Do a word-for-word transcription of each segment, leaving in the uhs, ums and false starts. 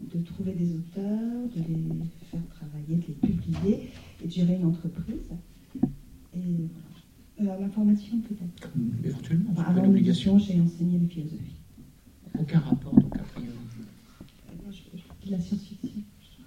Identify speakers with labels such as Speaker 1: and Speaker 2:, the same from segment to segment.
Speaker 1: de trouver des auteurs, de les faire travailler, de les publier et de gérer une entreprise. Et voilà. Euh, la formation peut-être.
Speaker 2: Éventuellement.
Speaker 1: Enfin, avant l'édition, j'ai enseigné la philosophie.
Speaker 2: Aucun rapport, donc a priori.
Speaker 1: Euh, je, je fais de la science-fiction.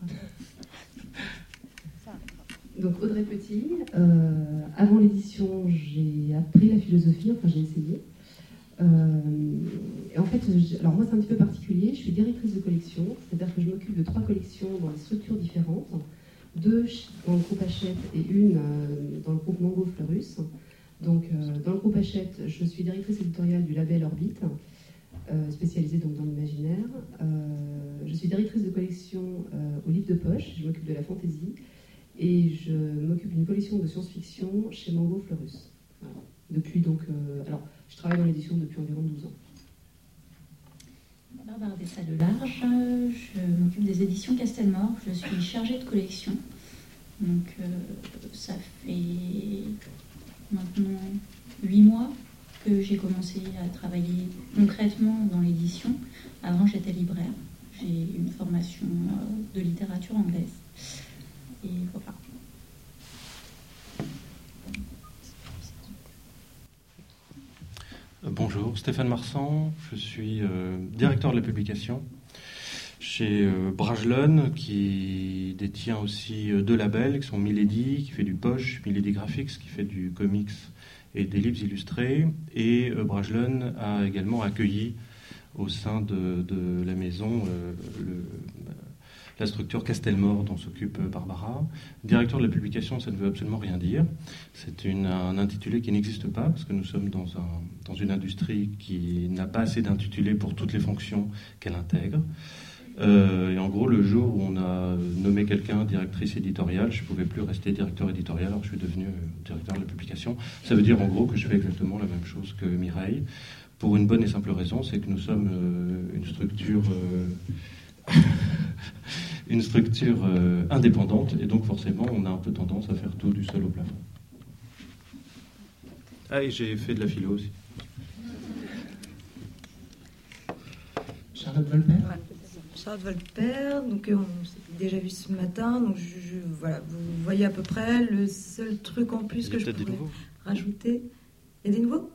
Speaker 3: Donc Audrey Petit, euh, avant l'édition, j'ai appris la philosophie, enfin j'ai essayé. Euh, et en fait, je, alors moi c'est un petit peu particulier, je suis directrice de collection, c'est-à-dire que je m'occupe de trois collections dans des structures différentes, deux dans le groupe Hachette et une euh, dans le groupe Mango Fleurus. Donc euh, dans le groupe Hachette, je suis directrice éditoriale du label Orbite, euh, spécialisée donc dans l'imaginaire. Euh, je suis directrice de collection euh, au livre de poche, je m'occupe de la fantaisie. Et je m'occupe d'une collection de science-fiction chez Mango Fleurus. Voilà. Depuis donc, euh, alors, je travaille dans l'édition depuis environ douze ans.
Speaker 4: Barbara Dessa-Delarge, je m'occupe des éditions Castelmore. Je suis chargée de collection. Donc, euh, ça fait maintenant huit mois que j'ai commencé à travailler concrètement dans l'édition. Avant, j'étais libraire. J'ai une formation de littérature anglaise. Et voilà.
Speaker 5: Bonjour, Stéphane Marsan, je suis euh, directeur de la publication chez euh, Brajlon, qui détient aussi euh, deux labels, qui sont Milady, qui fait du poche, Milady Graphics, qui fait du comics et des livres illustrés, et euh, Brajlon a également accueilli au sein de, de la maison euh, le... la structure Castelmore dont s'occupe Barbara. Directeur de la publication, ça ne veut absolument rien dire. C'est une, un intitulé qui n'existe pas, parce que nous sommes dans, un, dans une industrie qui n'a pas assez d'intitulés pour toutes les fonctions qu'elle intègre. Euh, et en gros, le jour où on a nommé quelqu'un directrice éditoriale, je ne pouvais plus rester directeur éditorial, alors je suis devenu directeur de la publication. Ça veut dire en gros que je fais exactement la même chose que Mireille, pour une bonne et simple raison, c'est que nous sommes euh, une structure... Euh, une structure euh, indépendante, et donc forcément on a un peu tendance à faire tout du sol au plafond. Ah, et j'ai fait de la philo aussi.
Speaker 2: Charlotte Volper.
Speaker 6: Ouais. Charlotte Volper, donc euh, on s'est déjà vu ce matin, donc je, je, voilà, vous voyez à peu près. Le seul truc en plus que je pourrais rajouter... Il y a des nouveaux?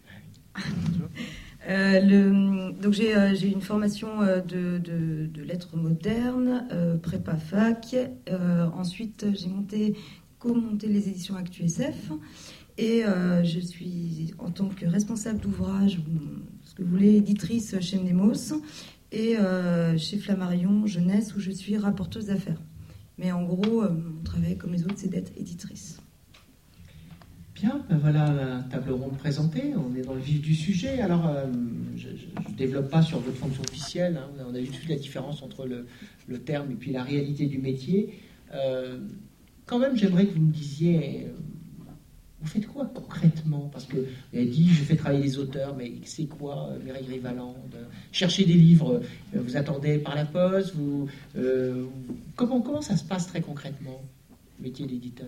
Speaker 6: Euh, le, donc j'ai, euh, j'ai une formation euh, de, de, de lettres modernes, euh, prépa fac. Euh, ensuite, j'ai monté, co-monté les éditions ActuSF. Et euh, je suis en tant que responsable d'ouvrage, ce que vous voulez, éditrice chez Mnemos. Et euh, chez Flammarion Jeunesse, où je suis rapporteuse d'affaires. Mais en gros, euh, mon travail, comme les autres, c'est d'être éditrice.
Speaker 2: Bien, ben voilà la table ronde présentée, on est dans le vif du sujet. Alors, euh, je ne développe pas sur votre fonction officielle, hein, on a vu toute la différence entre le, le terme et puis la réalité du métier. Euh, quand même, j'aimerais que vous me disiez, euh, vous faites quoi concrètement? Parce que vous avez dit, je fais travailler les auteurs, mais c'est quoi, euh, Mireille Rivaland? Chercher des livres, euh, vous attendez par la poste, vous, euh, comment, comment ça se passe très concrètement, le métier d'éditeur?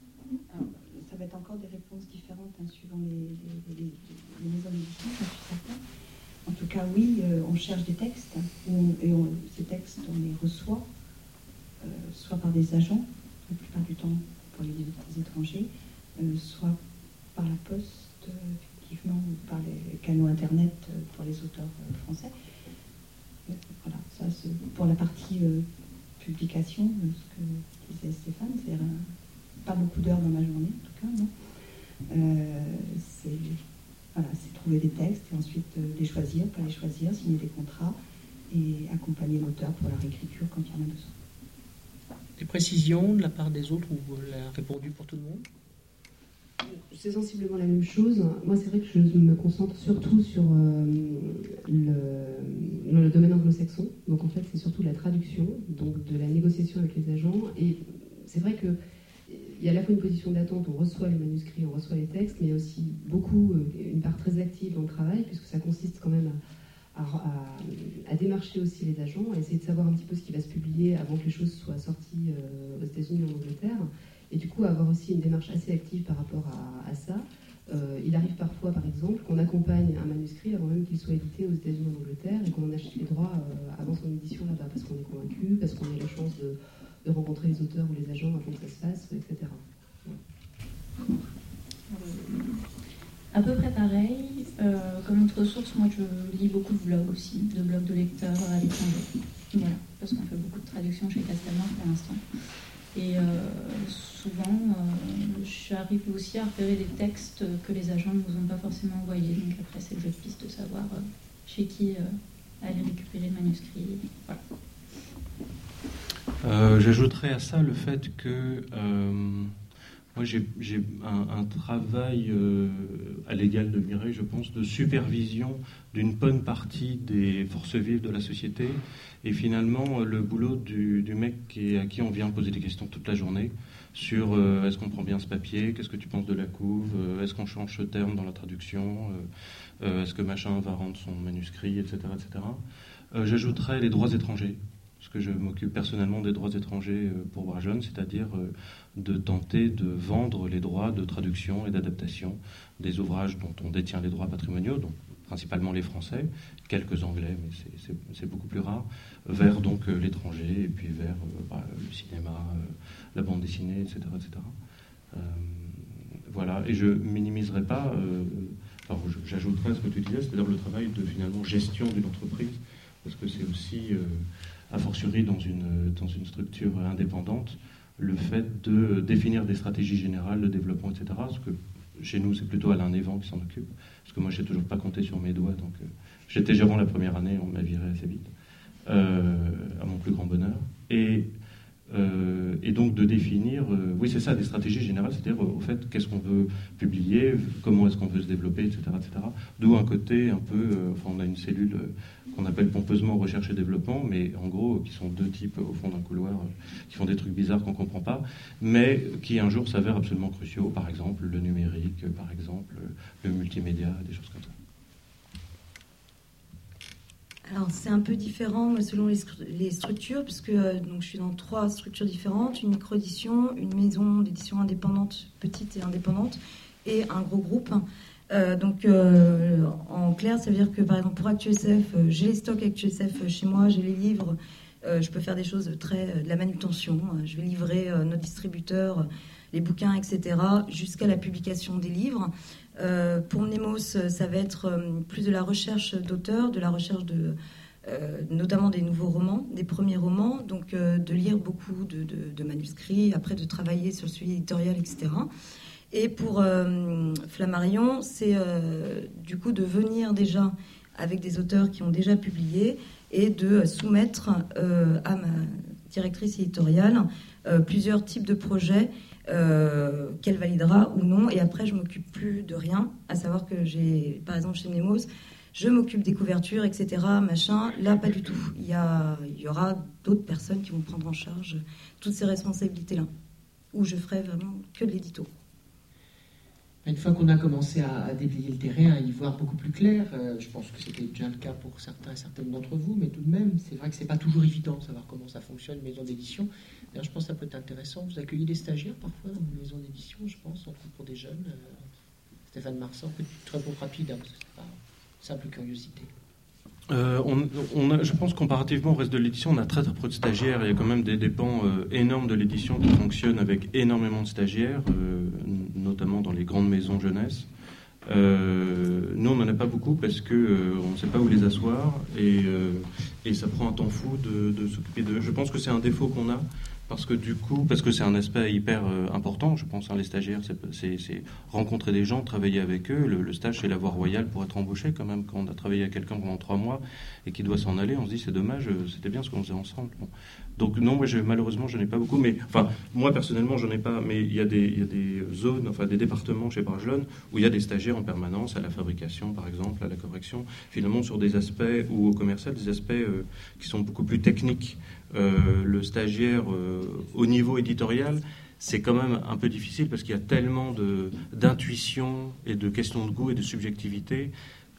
Speaker 1: Ça va être encore des réponses différentes hein, suivant les, les, les, les maisons d'édition, je suis certaine. En tout cas, oui, euh, on cherche des textes on, et on, ces textes, on les reçoit euh, soit par des agents, la plupart du temps pour les, les étrangers, euh, soit par la poste, euh, effectivement, ou par les canaux Internet euh, pour les auteurs euh, français. Euh, voilà, ça c'est pour la partie euh, publication, euh, ce que disait Stéphane, c'est un pas beaucoup d'heures dans ma journée, en tout cas, non. Euh, c'est, voilà, c'est trouver des textes et ensuite euh, les choisir, pas les choisir, signer des contrats et accompagner l'auteur pour la réécriture quand il y en a besoin.
Speaker 2: Des précisions de la part des autres ou vous l'avez répondu pour tout le monde?
Speaker 3: C'est sensiblement la même chose. Moi, c'est vrai que je me concentre surtout sur euh, le, le domaine anglo-saxon. Donc, en fait, c'est surtout la traduction, donc de la négociation avec les agents. Et c'est vrai que il y a à la fois une position d'attente, on reçoit les manuscrits, on reçoit les textes, mais il y a aussi beaucoup, une part très active dans le travail, puisque ça consiste quand même à, à, à, à démarcher aussi les agents, à essayer de savoir un petit peu ce qui va se publier avant que les choses soient sorties euh, aux États-Unis ou en Angleterre, et du coup avoir aussi une démarche assez active par rapport à, à ça, Euh, il arrive parfois, par exemple, qu'on accompagne un manuscrit avant même qu'il soit édité aux États-Unis ou en Angleterre et qu'on achète les droits euh, avant son édition là-bas, parce qu'on est convaincu, parce qu'on a la chance de, de rencontrer les auteurs ou les agents avant que ça se fasse, et cetera. Ouais.
Speaker 4: À peu près pareil. Euh, comme autre source, moi je lis beaucoup de blogs aussi, de blogs de lecteurs à l'étranger. Voilà, parce qu'on fait beaucoup de traductions chez Castelmore pour l'instant. Et euh, souvent, euh, j'arrive aussi à repérer des textes que les agents ne vous ont pas forcément envoyés. Donc après, c'est le jeu de piste de savoir euh, chez qui euh, aller récupérer le manuscrit. Voilà.
Speaker 5: Euh, j'ajouterais à ça le fait que euh, moi j'ai, j'ai un, un travail euh, à l'égal de Mireille, je pense, de supervision d'une bonne partie des forces vives de la société. Et finalement, le boulot du, du mec qui, à qui on vient poser des questions toute la journée sur euh, est-ce qu'on prend bien ce papier, qu'est-ce que tu penses de la couve, euh, est-ce qu'on change ce terme dans la traduction, euh, euh, est-ce que machin va rendre son manuscrit, et cetera et cetera. Euh, j'ajouterais les droits étrangers, parce que je m'occupe personnellement des droits étrangers euh, pour Brajlon, c'est-à-dire euh, de tenter de vendre les droits de traduction et d'adaptation des ouvrages dont on détient les droits patrimoniaux, donc principalement les Français, quelques Anglais, mais c'est, c'est, c'est beaucoup plus rare, vers donc euh, l'étranger, et puis vers euh, bah, le cinéma, euh, la bande dessinée, et cetera et cetera. Euh, voilà, et je minimiserai pas, euh, alors j'ajouterai à ce que tu disais, c'est-à-dire le travail de finalement gestion d'une entreprise, parce que c'est aussi, euh, a fortiori dans une, dans une structure indépendante, le fait de définir des stratégies générales de développement, et cetera. Parce que chez nous, c'est plutôt Alain Névan qui s'en occupe. Parce que moi, je n'ai toujours pas compté sur mes doigts. Donc, euh, j'étais gérant la première année, on m'a viré assez vite, euh, à mon plus grand bonheur. Et, euh, et donc, de définir, euh, oui, c'est ça, des stratégies générales, c'est-à-dire, au fait, qu'est-ce qu'on veut publier, comment est-ce qu'on veut se développer, et cetera et cetera. D'où un côté un peu, euh, enfin, on a une cellule euh, qu'on appelle pompeusement recherche et développement, mais en gros, qui sont deux types au fond d'un couloir, euh, qui font des trucs bizarres qu'on ne comprend pas, mais qui un jour s'avèrent absolument cruciaux, par exemple le numérique, euh, par exemple euh, le multimédia, des choses comme ça.
Speaker 6: Alors c'est un peu différent moi, selon les, les structures, puisque euh, donc, je suis dans trois structures différentes, une micro-édition, une maison d'édition indépendante, petite et indépendante, et un gros groupe. Euh, donc euh, en clair, ça veut dire que par exemple pour ActuSF, euh, j'ai les stocks ActuSF chez moi, j'ai les livres, euh, je peux faire des choses très euh, de la manutention, euh, je vais livrer euh, nos distributeurs, euh, les bouquins, et cetera, jusqu'à la publication des livres. Euh, pour Nemos, ça va être euh, plus de la recherche d'auteurs, de la recherche de euh, notamment des nouveaux romans, des premiers romans, donc euh, de lire beaucoup de, de, de manuscrits, après de travailler sur le suivi éditorial, et cetera. Et pour euh, Flammarion, c'est euh, du coup de venir déjà avec des auteurs qui ont déjà publié et de soumettre euh, à ma directrice éditoriale euh, plusieurs types de projets euh, qu'elle validera ou non. Et après, je m'occupe plus de rien, à savoir que j'ai, par exemple, chez Nemos, je m'occupe des couvertures, et cetera, machin. Là, pas du tout. Il y, a, il y aura d'autres personnes qui vont prendre en charge toutes ces responsabilités-là, où je ferai vraiment que de l'édito.
Speaker 2: Une fois qu'on a commencé à, à déblayer le terrain, à y voir beaucoup plus clair, euh, je pense que c'était déjà le cas pour certains et certaines d'entre vous, mais tout de même, c'est vrai que c'est pas toujours évident de savoir comment ça fonctionne, une maison d'édition. D'ailleurs, je pense que ça peut être intéressant. Vous accueillez des stagiaires parfois dans une maison d'édition, je pense, entre pour des jeunes. Euh, Stéphane Marsan, petite réponse rapide, hein, parce que c'est pas simple curiosité.
Speaker 5: Euh, on, on a, je pense comparativement au reste de l'édition, on a très très peu de stagiaires. Il y a quand même des, des pans euh, énormes de l'édition qui fonctionnent avec énormément de stagiaires, euh, notamment dans les grandes maisons jeunesse. Euh, nous, on n'en a pas beaucoup parce que euh, on ne sait pas où les asseoir et, euh, et ça prend un temps fou de, de s'occuper d'eux. Je pense que c'est un défaut qu'on a. Parce que du coup, parce que c'est un aspect hyper euh, important, je pense, hein, les stagiaires, c'est, c'est, c'est rencontrer des gens, travailler avec eux. Le, le stage, c'est la voie royale pour être embauché quand même. Quand on a travaillé avec quelqu'un pendant trois mois et qui doit s'en aller, on se dit c'est dommage, c'était bien ce qu'on faisait ensemble. Bon. Donc non, moi, je, malheureusement, je n'ai pas beaucoup. Mais enfin, moi personnellement, je n'en ai pas. Mais il y a des, il y a des zones, enfin des départements chez Brajlon où il y a des stagiaires en permanence à la fabrication, par exemple, à la correction. Finalement, sur des aspects ou au commercial, des aspects euh, qui sont beaucoup plus techniques. Euh, le stagiaire euh, au niveau éditorial, c'est quand même un peu difficile parce qu'il y a tellement de, d'intuition et de questions de goût et de subjectivité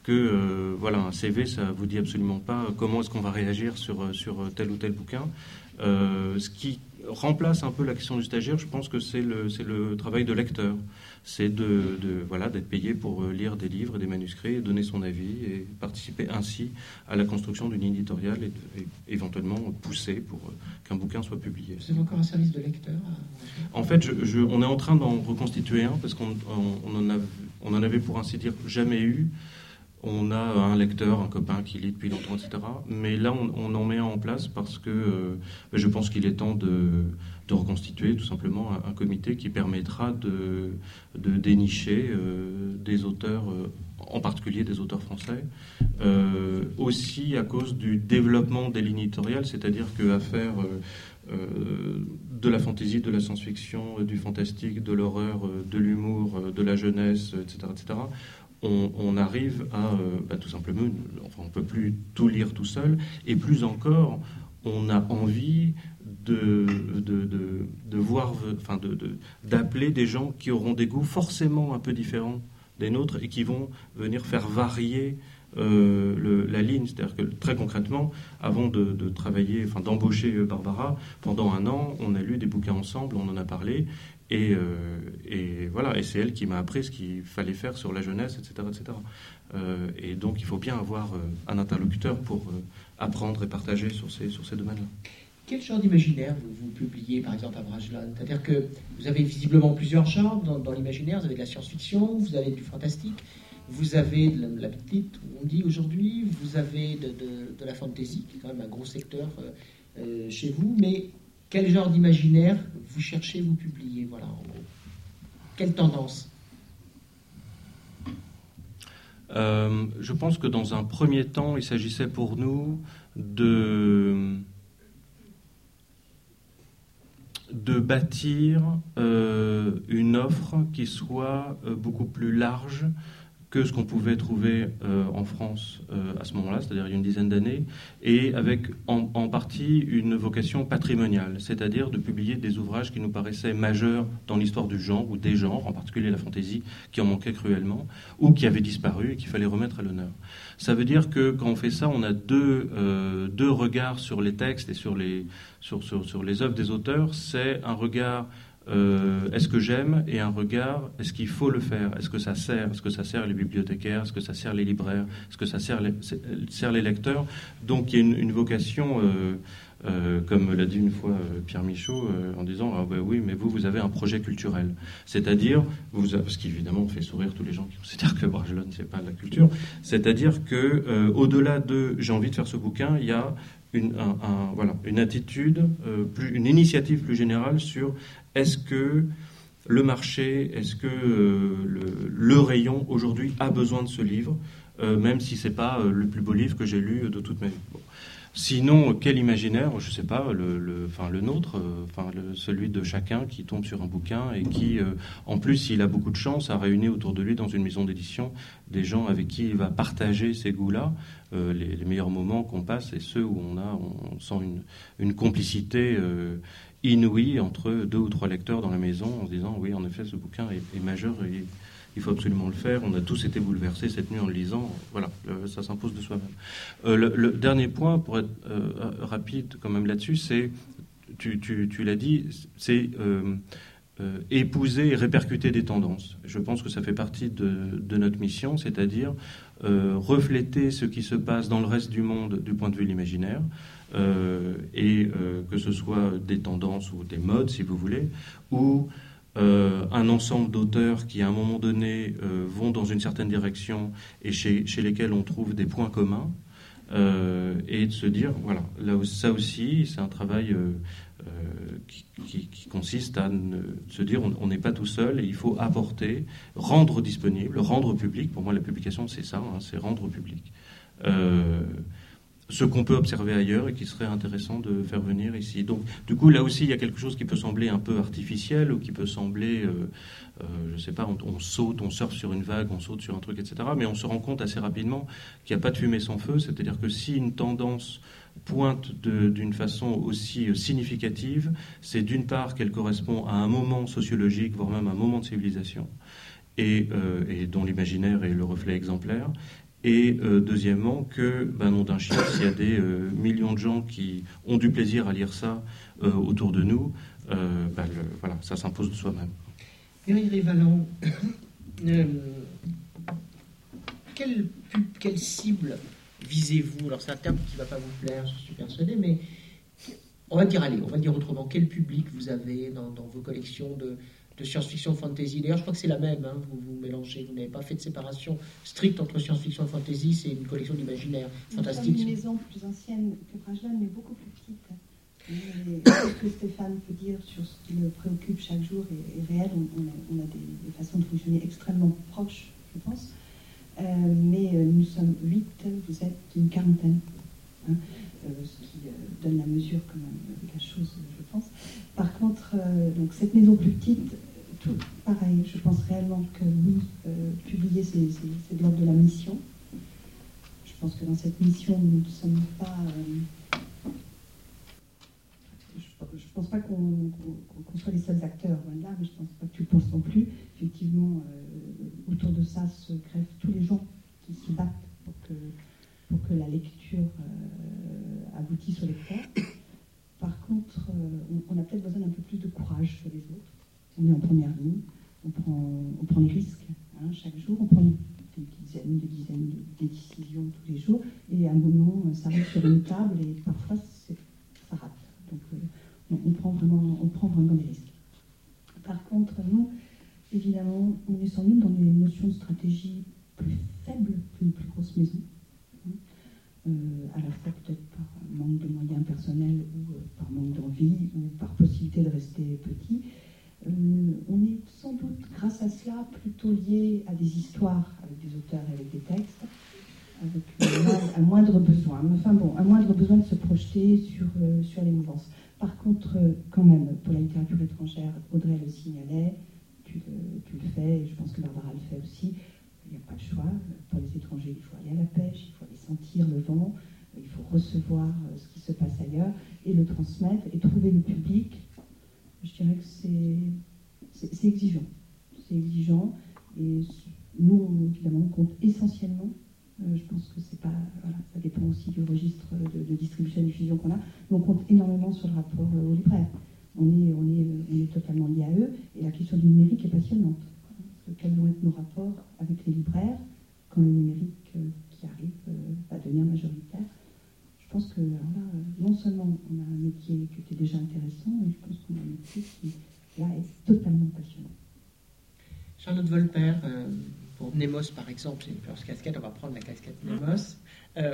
Speaker 5: que euh, voilà, un C V, ça vous dit absolument pas comment est-ce qu'on va réagir sur, sur tel ou tel bouquin. Euh, ce qui remplace un peu la question du stagiaire, je pense que c'est le, c'est le travail de lecteur. C'est de, de, voilà, d'être payé pour lire des livres et des manuscrits, et donner son avis et participer ainsi à la construction d'une éditoriale et, et éventuellement pousser pour qu'un bouquin soit publié.
Speaker 2: Vous avez encore un service de lecteur?
Speaker 5: En fait, je, je, on est en train d'en reconstituer un parce qu'on on, on en, a, on en avait, pour ainsi dire, jamais eu. On a un lecteur, un copain qui lit depuis longtemps, et cetera. Mais là, on, on en met un en place parce que euh, je pense qu'il est temps de, de reconstituer tout simplement un, un comité qui permettra de, de dénicher euh, des auteurs, euh, en particulier des auteurs français, euh, aussi à cause du développement des lignes éditoriales, c'est-à-dire qu'à faire euh, euh, de la fantaisie, de la science-fiction, du fantastique, de l'horreur, de l'humour, de la jeunesse, et cetera, et cetera, On, on arrive à, euh, bah, tout simplement, enfin, on ne peut plus tout lire tout seul, et plus encore, on a envie de, de, de, de voir, enfin, de, de, d'appeler des gens qui auront des goûts forcément un peu différents des nôtres et qui vont venir faire varier euh, le, la ligne. C'est-à-dire que très concrètement, avant de, de travailler, enfin, d'embaucher Barbara, pendant un an, on a lu des bouquins ensemble, on en a parlé. Et, euh, et voilà, et c'est elle qui m'a appris ce qu'il fallait faire sur la jeunesse, et cetera, et cetera. Euh, et donc, il faut bien avoir euh, un interlocuteur pour euh, apprendre et partager sur ces, sur ces domaines-là.
Speaker 2: Quel genre d'imaginaire vous, vous publiez, par exemple, à Brajlon? C'est-à-dire que vous avez visiblement plusieurs genres dans, dans l'imaginaire. Vous avez de la science-fiction, vous avez du fantastique, vous avez de la, la petite, on dit aujourd'hui, vous avez de, de, de la fantasy, qui est quand même un gros secteur euh, euh, chez vous, mais quel genre d'imaginaire vous cherchez, vous publiez, voilà, en gros. Quelle tendance?
Speaker 5: euh, Je pense que dans un premier temps, il s'agissait pour nous de, de bâtir euh, une offre qui soit euh, beaucoup plus large que ce qu'on pouvait trouver euh, en France euh, à ce moment-là, c'est-à-dire il y a une dizaine d'années, et avec en, en partie une vocation patrimoniale, c'est-à-dire de publier des ouvrages qui nous paraissaient majeurs dans l'histoire du genre, ou des genres, en particulier la fantaisie, qui en manquait cruellement, ou qui avait disparu et qu'il fallait remettre à l'honneur. Ça veut dire que quand on fait ça, on a deux, euh, deux regards sur les textes et sur les, sur, sur, sur les œuvres des auteurs. C'est un regard Euh, est-ce que j'aime, et un regard, est-ce qu'il faut le faire, est-ce que ça sert, est-ce que ça sert les bibliothécaires, est-ce que ça sert les libraires, est-ce que ça sert les, sert les lecteurs. Donc il y a une, une vocation, euh, euh, comme l'a dit une fois euh, Pierre Michaud, euh, en disant ah ben oui, mais vous vous avez un projet culturel, c'est-à-dire vous, parce qu'évidemment on fait sourire tous les gens qui considèrent que Brajlon c'est pas de la culture, c'est-à-dire que euh, au-delà de j'ai envie de faire ce bouquin, il y a Une, un, un, voilà, une attitude, euh, plus, une initiative plus générale sur est-ce que le marché, est-ce que euh, le, le rayon aujourd'hui a besoin de ce livre, euh, même si c'est pas euh, le plus beau livre que j'ai lu de toute ma vie. Bon. Sinon, quel imaginaire, je sais pas, le, le, enfin, le nôtre, euh, enfin, le, celui de chacun qui tombe sur un bouquin et qui, euh, en plus, s'il a beaucoup de chance, a réuni autour de lui dans une maison d'édition des gens avec qui il va partager ces goûts-là. Euh, les, les meilleurs moments qu'on passe, et ceux où on a, on sent une, une complicité euh, inouïe entre deux ou trois lecteurs dans la maison, en se disant oui, en effet, ce bouquin est, est majeur et il faut absolument le faire. On a tous été bouleversés cette nuit en le lisant. Voilà, euh, ça s'impose de soi-même. Euh, le, le dernier point, pour être euh, rapide quand même là-dessus, c'est, tu, tu, tu l'as dit, c'est euh, euh, épouser et répercuter des tendances. Je pense que ça fait partie de, de notre mission, c'est-à-dire euh, refléter ce qui se passe dans le reste du monde du point de vue de l'imaginaire, euh, et euh, que ce soit des tendances ou des modes, si vous voulez, ou Euh, un ensemble d'auteurs qui, à un moment donné, euh, vont dans une certaine direction et chez, chez lesquels on trouve des points communs, euh, et de se dire, voilà, là, ça aussi, c'est un travail euh, euh, qui, qui, qui consiste à ne, se dire, on n'est pas tout seul, et il faut apporter, rendre disponible, rendre public. Pour moi, la publication, c'est ça, hein, c'est rendre public. Euh, ce qu'on peut observer ailleurs et qui serait intéressant de faire venir ici. Donc, du coup, là aussi, il y a quelque chose qui peut sembler un peu artificiel, ou qui peut sembler, euh, euh, je ne sais pas, on, on saute, on surfe sur une vague, on saute sur un truc, et cetera. Mais on se rend compte assez rapidement qu'il n'y a pas de fumée sans feu, c'est-à-dire que si une tendance pointe de, d'une façon aussi significative, c'est d'une part qu'elle correspond à un moment sociologique, voire même à un moment de civilisation, et, euh, et dont l'imaginaire est le reflet exemplaire, Et euh, deuxièmement, que ben, Nom d'un chien, s'il y a des euh, millions de gens qui ont du plaisir à lire ça euh, autour de nous, euh, ben, le, voilà, ça s'impose de soi-même.
Speaker 2: Eric Rivalan, euh, quelle, quelle cible visez-vous? Alors c'est un terme qui ne va pas vous plaire, je suis persuadé, mais on va dire, allez, on va dire autrement, quel public vous avez dans, dans vos collections de, de science-fiction fantasy? D'ailleurs, je crois que c'est la même, hein, vous vous mélangez, vous n'avez pas fait de séparation stricte entre science-fiction et fantasy, c'est une collection d'imaginaire fantastique.
Speaker 1: Nous sommes une maison plus ancienne que Brajlon, mais beaucoup plus petite. Et ce que Stéphane peut dire sur ce qui le préoccupe chaque jour est, est réel. On, on a, on a des, des façons de fonctionner extrêmement proches, je pense. Euh, mais euh, nous sommes huit, vous êtes une quarantaine. Hein, euh, ce qui euh, donne la mesure quand même de la chose, je pense. Par contre, euh, donc cette maison plus petite, tout pareil, je pense réellement que oui, euh, publier, c'est, c'est, c'est de l'ordre de la mission. Je pense que dans cette mission, nous ne sommes pas... Euh, je ne pense pas qu'on, qu'on, qu'on soit les seuls acteurs, là, mais je ne pense pas que tu le penses non plus. Effectivement, euh, autour de ça se greffent tous les gens qui se battent pour que, pour que la lecture euh, aboutisse au lecteur. Par contre, euh, on, on a peut-être besoin d'un peu plus de courage sur les autres. On est en première ligne, on prend, on prend des risques hein, chaque jour, on prend des dizaines, des dizaines de des décisions tous les jours, et à un moment, ça arrive sur une table et parfois, c'est, ça rate. Donc, euh, on prend vraiment, on prend vraiment des risques. Par contre, nous, évidemment, on est sans doute dans des notions de stratégie plus faibles qu'une plus grosse maison. Euh, à la fois peut-être par manque de moyens personnels ou euh, par manque d'envie ou par possibilité de rester petit. Euh, on est sans doute, grâce à cela, plutôt lié à des histoires avec des auteurs et avec des textes, avec euh, un moindre besoin. Enfin bon, un moindre besoin de se projeter sur, euh, sur les mouvances. Par contre, euh, quand même, pour la littérature étrangère, Audrey le signalait, tu le, tu le fais, et je pense que Barbara le fait aussi. Il n'y a pas de choix. Pour les étrangers, il faut aller à la pêche, il faut aller sentir le vent, il faut recevoir ce qui se passe ailleurs et le transmettre et trouver le public. Je dirais que c'est, c'est, c'est exigeant. C'est exigeant et nous, on, évidemment, on compte essentiellement. Euh, je pense que c'est pas, voilà, ça dépend aussi du registre de, de distribution et diffusion qu'on a. Mais on compte énormément sur le rapport euh, aux libraires. On est, on, est, on est totalement lié à eux et la question du numérique est passionnante. Quels vont être nos rapports avec les libraires quand le numérique euh, qui arrive euh, va devenir majoritaire. Je pense que alors là, non seulement on a un métier qui était déjà intéressant, mais je pense qu'on a un métier qui là est totalement passionnant.
Speaker 2: Charlotte Volper, euh, pour Nemos par exemple, c'est une first casquette, on va prendre la casquette Nemos. Euh,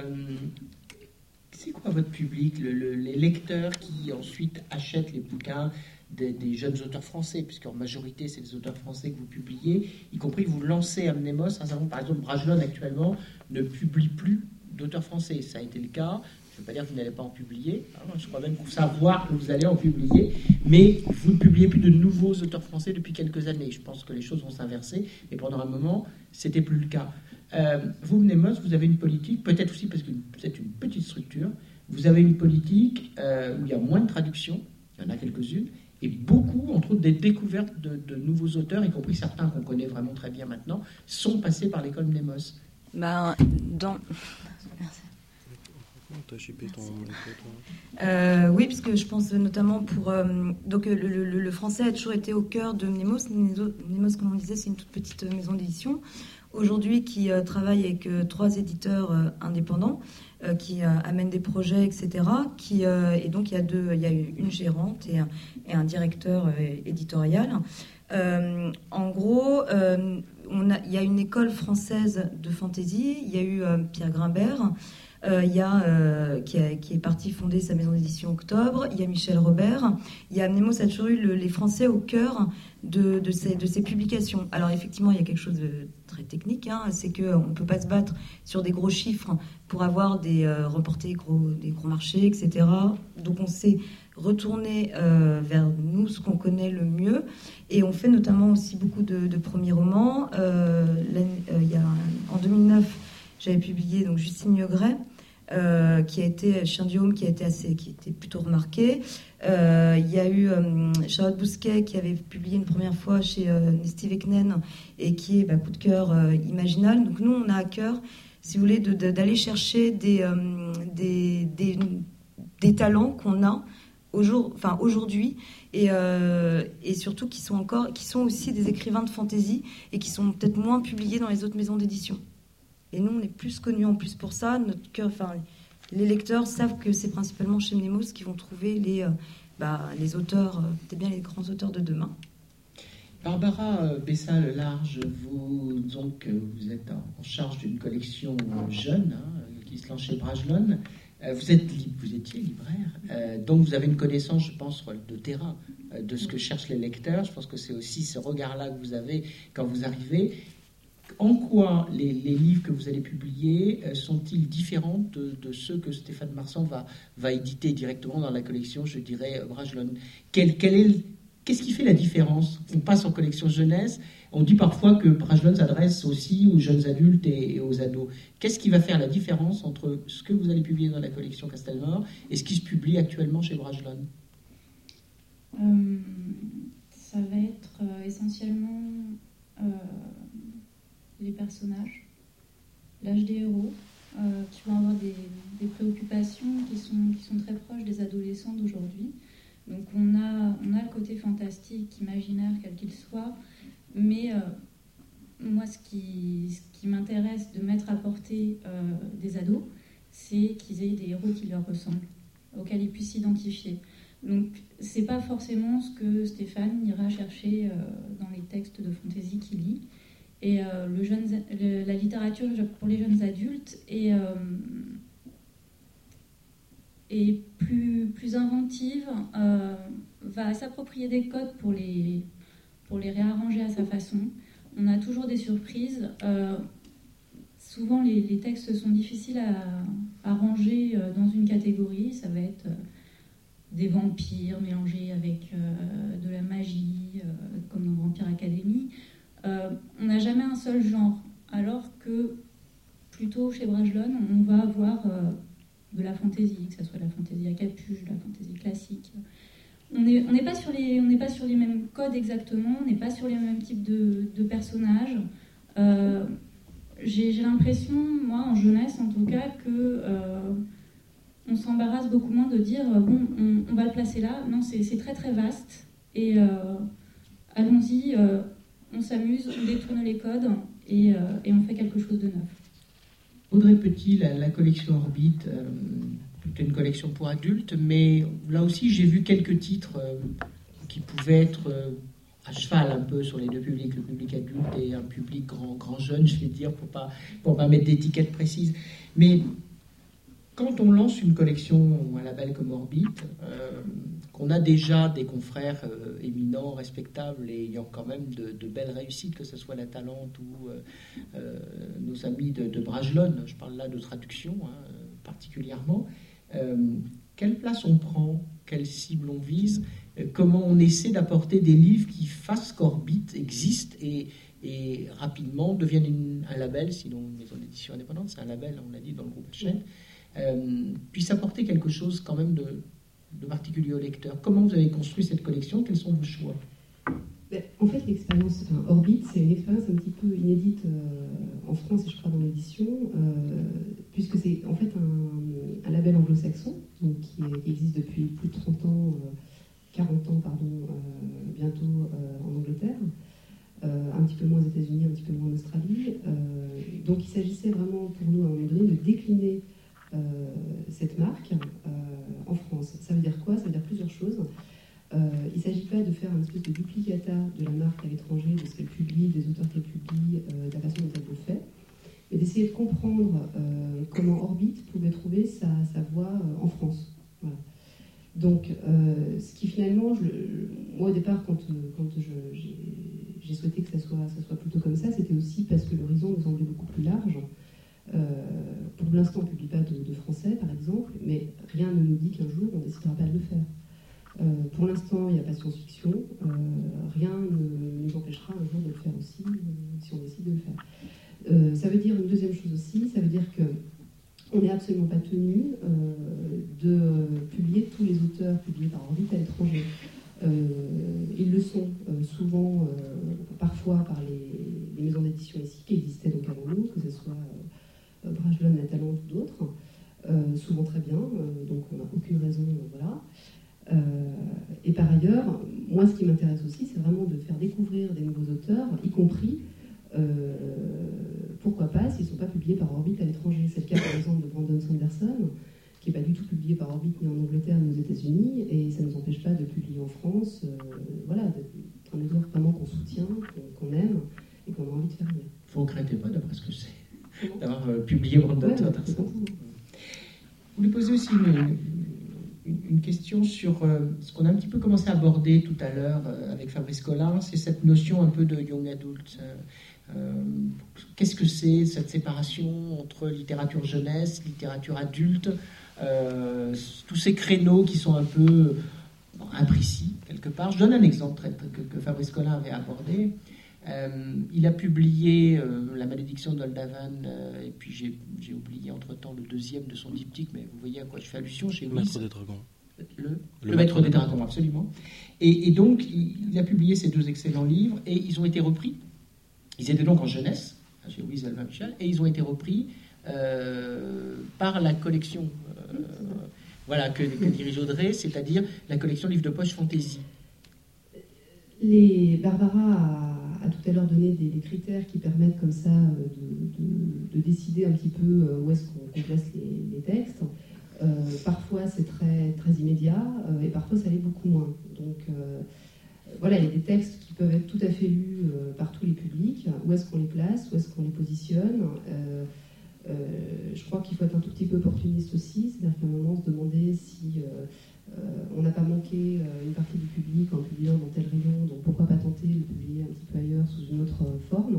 Speaker 2: c'est quoi votre public, le, le, les lecteurs qui ensuite achètent les bouquins Des, des jeunes auteurs français, puisqu'en majorité, c'est des auteurs français que vous publiez, y compris que vous lancez à Mnemos. Un certain nombre, par exemple, Brajlon, actuellement, ne publie plus d'auteurs français. Ça a été le cas. Je ne veux pas dire que vous n'allez pas en publier. Hein, je crois même savoir que vous allez en publier. Mais vous ne publiez plus de nouveaux auteurs français depuis quelques années. Je pense que les choses vont s'inverser. Et pendant un moment, ce n'était plus le cas. Euh, vous, Mnemos, vous avez une politique, peut-être aussi parce que vous êtes une petite structure, vous avez une politique euh, où il y a moins de traductions. Il y en a quelques-unes. Et beaucoup, entre autres, des découvertes de, de nouveaux auteurs, y compris certains qu'on connaît vraiment très bien maintenant, sont passés par l'école Mnemos.
Speaker 6: Ben, dans... Euh, oui, parce que je pense notamment pour... Euh, donc le, le, le français a toujours été au cœur de Mnemos. Mnemos, comme on disait, c'est une toute petite maison d'édition. Aujourd'hui, qui euh, travaille avec euh, trois éditeurs euh, indépendants, euh, qui euh, amènent des projets, et cetera. Qui, euh, et donc, il y a deux, il y a une gérante et un, et un directeur euh, éditorial. Euh, en gros, euh, on a, il y a une école française de fantasy. Il y a eu euh, Pierre Grimbert, euh, il y a, euh, qui, a, qui est parti fonder sa maison d'édition Octobre. Il y a Michel Robert. Il y a Mnemos a toujours eu le, les Français au cœur de, de, ces, de ces publications. Alors effectivement, il y a quelque chose de très technique, hein, c'est qu'on ne peut pas se battre sur des gros chiffres pour avoir des euh, remporter gros, des gros marchés, et cetera. Donc on s'est retourné euh, vers nous, ce qu'on connaît le mieux, et on fait notamment aussi beaucoup de, de premiers romans. Euh, euh, il y a, en deux mille neuf, j'avais publié donc Justine Miaugret, Euh, qui a été Chien du Home, qui a été assez, qui était plutôt remarqué. Euh, il y a eu euh, Charlotte Bousquet qui avait publié une première fois chez euh, Nesty Veknen et qui est bah, coup de cœur euh, Imaginal. Donc nous, on a à cœur si vous voulez, de, de, d'aller chercher des, euh, des, des, des talents qu'on a Aujourd- enfin, aujourd'hui et, euh, et surtout qui sont, encore, qui sont aussi des écrivains de fantaisie et qui sont peut-être moins publiés dans les autres maisons d'édition. Et nous, on est plus connus en plus pour ça. Notre cœur, enfin, les lecteurs savent que c'est principalement chez Mnemos qu'ils vont trouver les, euh, bah, les auteurs, euh, peut-être bien les grands auteurs de demain.
Speaker 2: Barbara Bessal-Large, vous, donc, vous êtes en charge d'une collection jeune hein, qui se lance chez Brajlon. Vous, êtes, vous étiez libraire, euh, donc vous avez une connaissance, je pense, de terrain, euh, de ce que cherchent les lecteurs. Je pense que c'est aussi ce regard-là que vous avez quand vous arrivez. En quoi les, les livres que vous allez publier euh, sont-ils différents de, de ceux que Stéphane Marsan va, va éditer directement dans la collection, je dirais, Brajlon? Quel, quel est le, Qu'est-ce qui fait la différence? On passe en collection jeunesse, on dit parfois que Brajlon s'adresse aussi aux jeunes adultes et, et aux ados. Qu'est-ce qui va faire la différence entre ce que vous allez publier dans la collection Castelmore et ce qui se publie actuellement chez Brajlon?
Speaker 4: euh, Ça va être euh, essentiellement euh, les personnages, l'âge des héros, euh, qui vont avoir des, des préoccupations qui sont, qui sont très proches des adolescents d'aujourd'hui. Donc on a, on a le côté fantastique, imaginaire, quel qu'il soit, mais euh, moi ce qui, ce qui m'intéresse de mettre à portée euh, des ados, c'est qu'ils aient des héros qui leur ressemblent, auxquels ils puissent s'identifier. Donc c'est pas forcément ce que Stéphane ira chercher euh, dans les textes de fantaisie qu'il lit. Et euh, le jeune, le, la littérature pour les jeunes adultes est... Euh, et plus, plus inventive, euh, va s'approprier des codes pour les, pour les réarranger à sa façon. On a toujours des surprises. Euh, souvent, les, les textes sont difficiles à, à ranger dans une catégorie. Ça va être des vampires mélangés avec euh, de la magie, euh, comme dans Vampire Academy. Euh, on n'a jamais un seul genre, alors que plutôt chez Brajlon, on va avoir... Euh, de la fantaisie, que ce soit la fantaisie à capuche, la fantaisie classique. On n'est on n'est pas sur les, on n'est pas sur les mêmes codes exactement, on n'est pas sur les mêmes types de, de personnages. Euh, j'ai, j'ai l'impression, moi, en jeunesse en tout cas, que euh, on s'embarrasse beaucoup moins de dire bon, on, on va le placer là. Non, c'est, c'est très très vaste et euh, allons-y, euh, on s'amuse, on détourne les codes et, euh, et on fait quelque chose de neuf.
Speaker 2: Audrey Petit, la, la collection Orbite, euh, plutôt une collection pour adultes, mais là aussi j'ai vu quelques titres euh, qui pouvaient être euh, à cheval un peu sur les deux publics, le public adulte et un public grand, grand jeune, je vais dire, pour pas, pour pas mettre d'étiquette précise. Mais quand on lance une collection ou un label comme Orbite, euh, qu'on a déjà des confrères euh, éminents, respectables et ayant quand même de, de belles réussites, que ce soit la Talente ou euh, euh, nos amis de, de Brajlon, je parle là de traduction hein, particulièrement, euh, quelle place on prend, quelle cible on vise, euh, comment on essaie d'apporter des livres qui fassent qu'Orbite existe et, et rapidement deviennent une, un label, sinon une maison d'édition indépendante, c'est un label, on l'a dit dans le groupe Hachette, euh, puisse apporter quelque chose quand même de de particulier au lecteur. Comment vous avez construit cette collection? Quels sont vos choix?
Speaker 3: Ben, en fait, l'expérience enfin, Orbite, c'est une expérience un petit peu inédite euh, en France et je crois dans l'édition, euh, puisque c'est en fait un, un label anglo-saxon donc, qui, est, qui existe depuis plus de trente ans, euh, quarante ans, pardon, euh, bientôt euh, en Angleterre, euh, un petit peu moins aux États-Unis, un petit peu moins en Australie. Euh, donc il s'agissait vraiment pour nous à un moment donné de décliner Euh, cette marque euh, en France. Ça veut dire quoi? Ça veut dire plusieurs choses. Euh, il ne s'agit pas de faire une espèce de duplicata de la marque à l'étranger, de ce qu'elle publie, des auteurs qu'elle publie, euh, de la façon dont elle le fait, mais d'essayer de comprendre euh, comment Orbite pouvait trouver sa, sa voie euh, en France. Voilà. Donc, euh, ce qui finalement, je, moi au départ, quand, quand je, j'ai, j'ai souhaité que ça soit, ça soit plutôt comme ça, c'était aussi parce que l'horizon nous semblait beaucoup plus large. Euh, pour l'instant, on ne publie pas de, de français, par exemple, mais rien ne nous dit qu'un jour, on ne décidera pas de le faire. Euh, pour l'instant, il n'y a pas de science-fiction. Euh, rien ne nous empêchera un jour de le faire aussi, euh, si on décide de le faire. Euh, ça veut dire une deuxième chose aussi, ça veut dire qu'on n'est absolument pas tenu euh, de publier tous les auteurs publiés par Orbite à l'étranger. Euh, ils le sont euh, souvent, euh, parfois par les, les maisons d'édition ici qui existaient donc avant nous, que ce soit... Euh, par ailleurs, moi, ce qui m'intéresse aussi, c'est vraiment de faire découvrir des nouveaux auteurs, y compris, euh, pourquoi pas, s'ils ne sont pas publiés par Orbit à l'étranger. C'est le cas, par exemple, de Brandon Sanderson, qui n'est pas du tout publié par Orbit ni en Angleterre ni aux États-Unis, et ça ne nous empêche pas de publier en France. Euh, voilà, d'être un auteur vraiment qu'on soutient, qu'on, qu'on aime, et qu'on a envie de faire lire.
Speaker 2: Vous ne regrettez pas, d'après ce que je sais, d'avoir euh, publié Brandon
Speaker 3: ouais,
Speaker 2: Sanderson. Vous lui posez aussi une, une, une question sur euh, ce qu'on a un petit peu commencé à aborder tout à l'heure euh, avec Fabrice Collin, c'est cette notion un peu de young adult. Euh, qu'est-ce que c'est cette séparation entre littérature jeunesse, littérature adulte, euh, tous ces créneaux qui sont un peu bon, imprécis quelque part. Je donne un exemple très, que, que Fabrice Collin avait abordé. Euh, il a publié euh, La malédiction d'Oldavan, euh, et puis j'ai, j'ai oublié entre-temps le deuxième de son diptyque, mais vous voyez à quoi je fais allusion chez
Speaker 5: Le Maître des Dragons.
Speaker 2: Le, le,
Speaker 5: le
Speaker 2: Maître, Maître des, des Dragons, Dragons, absolument. Et, et donc, il, il a publié ces deux excellents livres, et ils ont été repris. Ils étaient donc en jeunesse, chez Louise Alva Michel, et ils ont été repris euh, par la collection euh, voilà, que, que dirige Audrey, c'est-à-dire la collection Livres de poche Fantasy.
Speaker 3: Les, Barbara a, a tout à l'heure donné des, des critères qui permettent comme ça de, de, de décider un petit peu où est-ce qu'on place les, les textes. Euh, parfois c'est très, très immédiat euh, et parfois ça l'est beaucoup moins. Donc euh, voilà, il y a des textes qui peuvent être tout à fait lus euh, par tous les publics. Où est-ce qu'on les place, où est-ce qu'on les positionne euh, euh, Je crois qu'il faut être un tout petit peu opportuniste aussi, c'est-à-dire qu'à un moment se demander si euh, Euh, on n'a pas manqué euh, une partie du public en publiant dans tel rayon, donc pourquoi pas tenter de publier un petit peu ailleurs sous une autre euh, forme.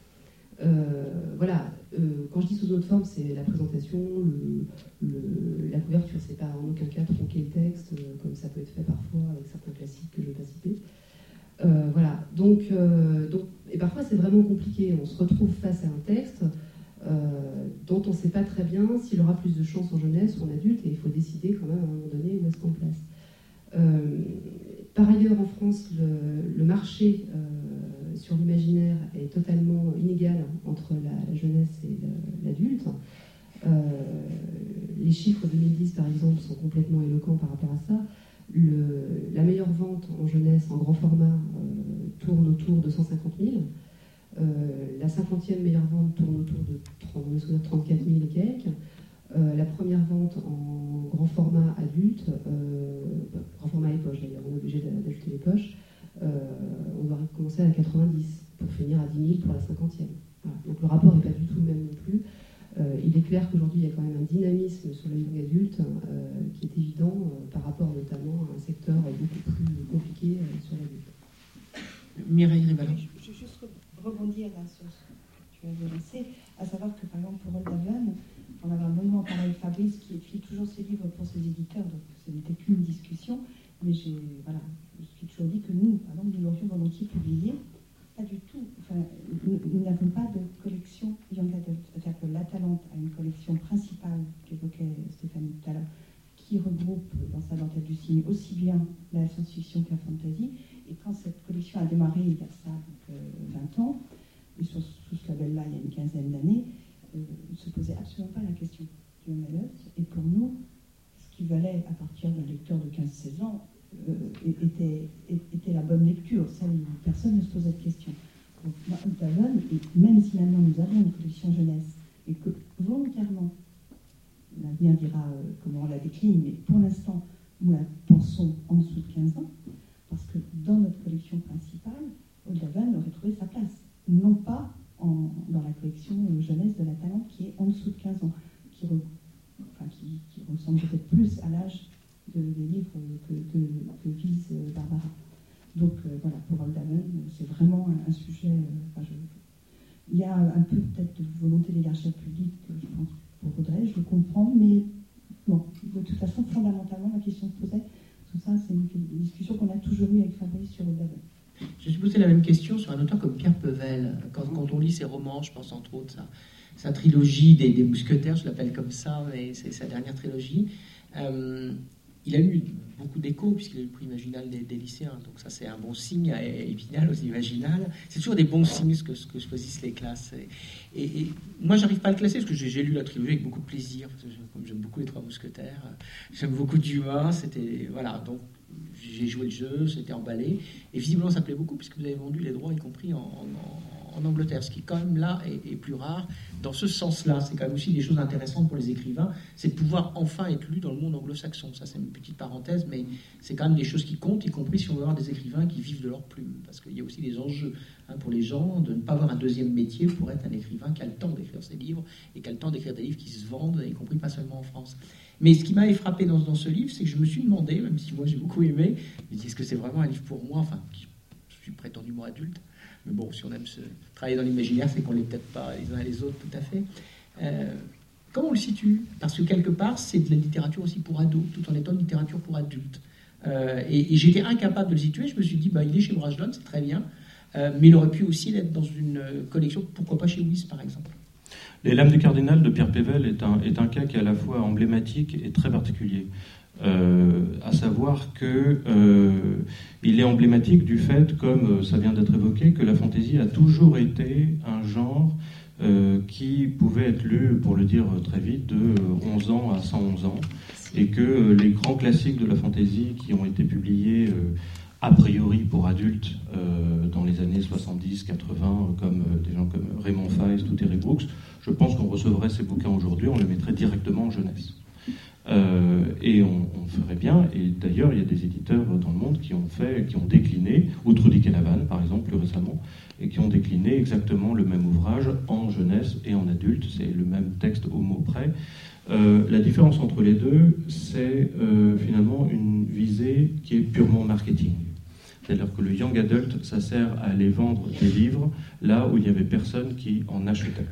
Speaker 3: Euh, voilà, euh, quand je dis sous une autre forme, c'est la présentation, le, le, la couverture, c'est pas en aucun cas tronquer le texte, euh, comme ça peut être fait parfois avec certains classiques que je ne vais pas citer. Euh, voilà, donc, euh, donc, et parfois c'est vraiment compliqué, on se retrouve face à un texte Euh, dont on ne sait pas très bien s'il aura plus de chance en jeunesse ou en adulte, et il faut décider quand même à un moment donné où est-ce qu'on place. Euh, par ailleurs, en France, le, le marché euh, sur l'imaginaire est totalement inégal entre la, la jeunesse et le, l'adulte. Euh, les chiffres deux mille dix, par exemple, sont complètement éloquents par rapport à ça. Le, la meilleure vente en jeunesse, en grand format, euh, tourne autour de cent cinquante mille. Euh, la cinquantième meilleure vente tourne autour de trente-quatre mille et quelques. Euh, la première vente en grand format adulte, euh, grand format et poche d'ailleurs, on est obligé d'ajouter les poches, euh, on va commencer à quatre-vingt-dix pour finir à dix mille pour la cinquantième. Voilà. Donc le rapport n'est pas du tout le même non plus. Euh, il est clair qu'aujourd'hui il y a quand même un dynamisme sur le young adulte euh, qui est évident euh, par rapport notamment à un secteur beaucoup plus compliqué euh, sur l'adulte.
Speaker 2: Mireille Rivalon.
Speaker 1: Je, je veux juste rebondir là sur ce que tu avais lancé, à savoir que par exemple pour Oldavan, on avait un moment pareil, Fabrice qui écrit toujours ses livres pour ses éditeurs, donc ce n'était qu'une discussion, mais j'ai, voilà, je me suis toujours dit que nous, par exemple, nous l'aurions volontiers publié, pas du tout, enfin, nous, nous n'avons pas de collection young adult, c'est-à-dire que La Talente a une collection principale qu'évoquait Stéphanie tout à l'heure, qui regroupe dans sa dentelle du cygne aussi bien la science-fiction que la fantasy. Et quand cette collection a démarré il y a ça donc, euh, vingt ans, et sur, sous ce label-là il y a une quinzaine d'années, euh, on ne se posait absolument pas la question du young adult. Et pour nous, ce qui valait à partir d'un lecteur de quinze seize ans euh, était, était la bonne lecture, celle où personne ne se posait de questions. Donc, et même si maintenant nous avons une collection jeunesse, et que volontairement, l'avenir dira euh, comment on la décline, mais pour l'instant, nous la pensons en dessous de quinze ans, parce que dans notre collection principale, Oldavan aurait trouvé sa place, non pas en, dans la collection jeunesse de La Talente qui est en dessous de quinze ans, qui, re, enfin, qui, qui ressemble peut-être plus à l'âge de, des livres que, que, que vise Barbara. Donc euh, voilà, pour Oldavan, c'est vraiment un, un sujet... Euh, enfin, je, il y a un peu peut-être de volonté d'élargir le public, je pense, pour Audrey, je le comprends, mais bon, de toute façon, fondamentalement, la question se posait. Tout ça, c'est une, une discussion qu'on a toujours eue avec Fabrice sur Oldavan.
Speaker 2: Je me suis posé la même question sur un auteur comme Pierre Pevel. Quand, quand on lit ses romans, je pense entre autres sa, sa trilogie des, des Mousquetaires, je l'appelle comme ça, mais c'est sa dernière trilogie. Euh, il a eu beaucoup d'échos puisqu'il a eu le prix Imaginal des, des lycéens, donc ça c'est un bon signe, et Épinal aussi Imaginal. C'est toujours des bons signes ce que, ce que choisissent les classes. Et, et, et moi j'arrive pas à le classer parce que j'ai, j'ai lu la trilogie avec beaucoup de plaisir, parce que comme j'aime beaucoup les Trois Mousquetaires, j'aime beaucoup Dumas, c'était voilà, donc j'ai joué le jeu, c'était emballé. Et visiblement, ça plaît beaucoup, puisque vous avez vendu les droits, y compris en, en, en Angleterre, ce qui, quand même, là, est, est plus rare. Dans ce sens-là, c'est quand même aussi des choses intéressantes pour les écrivains, c'est de pouvoir enfin être lu dans le monde anglo-saxon. Ça, c'est une petite parenthèse, mais c'est quand même des choses qui comptent, y compris si on veut avoir des écrivains qui vivent de leur plume. Parce qu'il y a aussi des enjeux hein, pour les gens de ne pas avoir un deuxième métier pour être un écrivain qui a le temps d'écrire ses livres et qui a le temps d'écrire des livres qui se vendent, y compris pas seulement en France. Mais ce qui m'avait frappé dans, dans ce livre, c'est que je me suis demandé, même si moi j'ai beaucoup aimé, je me dis, est-ce que c'est vraiment un livre pour moi? Enfin, je suis prétendument adulte, mais bon, si on aime se travailler dans l'imaginaire, c'est qu'on ne l'est peut-être pas les uns et les autres tout à fait. Euh, comment on le situe? Parce que quelque part, c'est de la littérature aussi pour ados, tout en étant une littérature pour adultes. Euh, et, et j'étais incapable de le situer. Je me suis dit, bah, il est chez Brajlon, c'est très bien, euh, mais il aurait pu aussi être dans une collection, pourquoi pas chez Wyss, par exemple.
Speaker 5: Les Lames du Cardinal de Pierre Pével est un, est un cas qui est à la fois emblématique et très particulier. Euh, à savoir que euh, il est emblématique du fait, comme ça vient d'être évoqué, que la fantaisie a toujours été un genre euh, qui pouvait être lu, pour le dire très vite, de onze ans à cent onze ans, et que les grands classiques de la fantaisie qui ont été publiés euh, a priori pour adultes euh, dans les années soixante-dix quatre-vingts, comme euh, des gens comme Raymond Feist ou Terry Brooks, je pense qu'on recevrait ces bouquins aujourd'hui, on les mettrait directement en jeunesse. Euh, et on, on ferait bien, et d'ailleurs il y a des éditeurs dans le monde qui ont fait, qui ont décliné, ou Trudy Canavan par exemple plus récemment, et qui ont décliné exactement le même ouvrage en jeunesse et en adulte, c'est le même texte au mot près. Euh, la différence entre les deux, c'est euh, finalement une visée qui est purement marketing. C'est-à-dire que le young adult, ça sert à aller vendre des livres là où il n'y avait personne qui en achetait.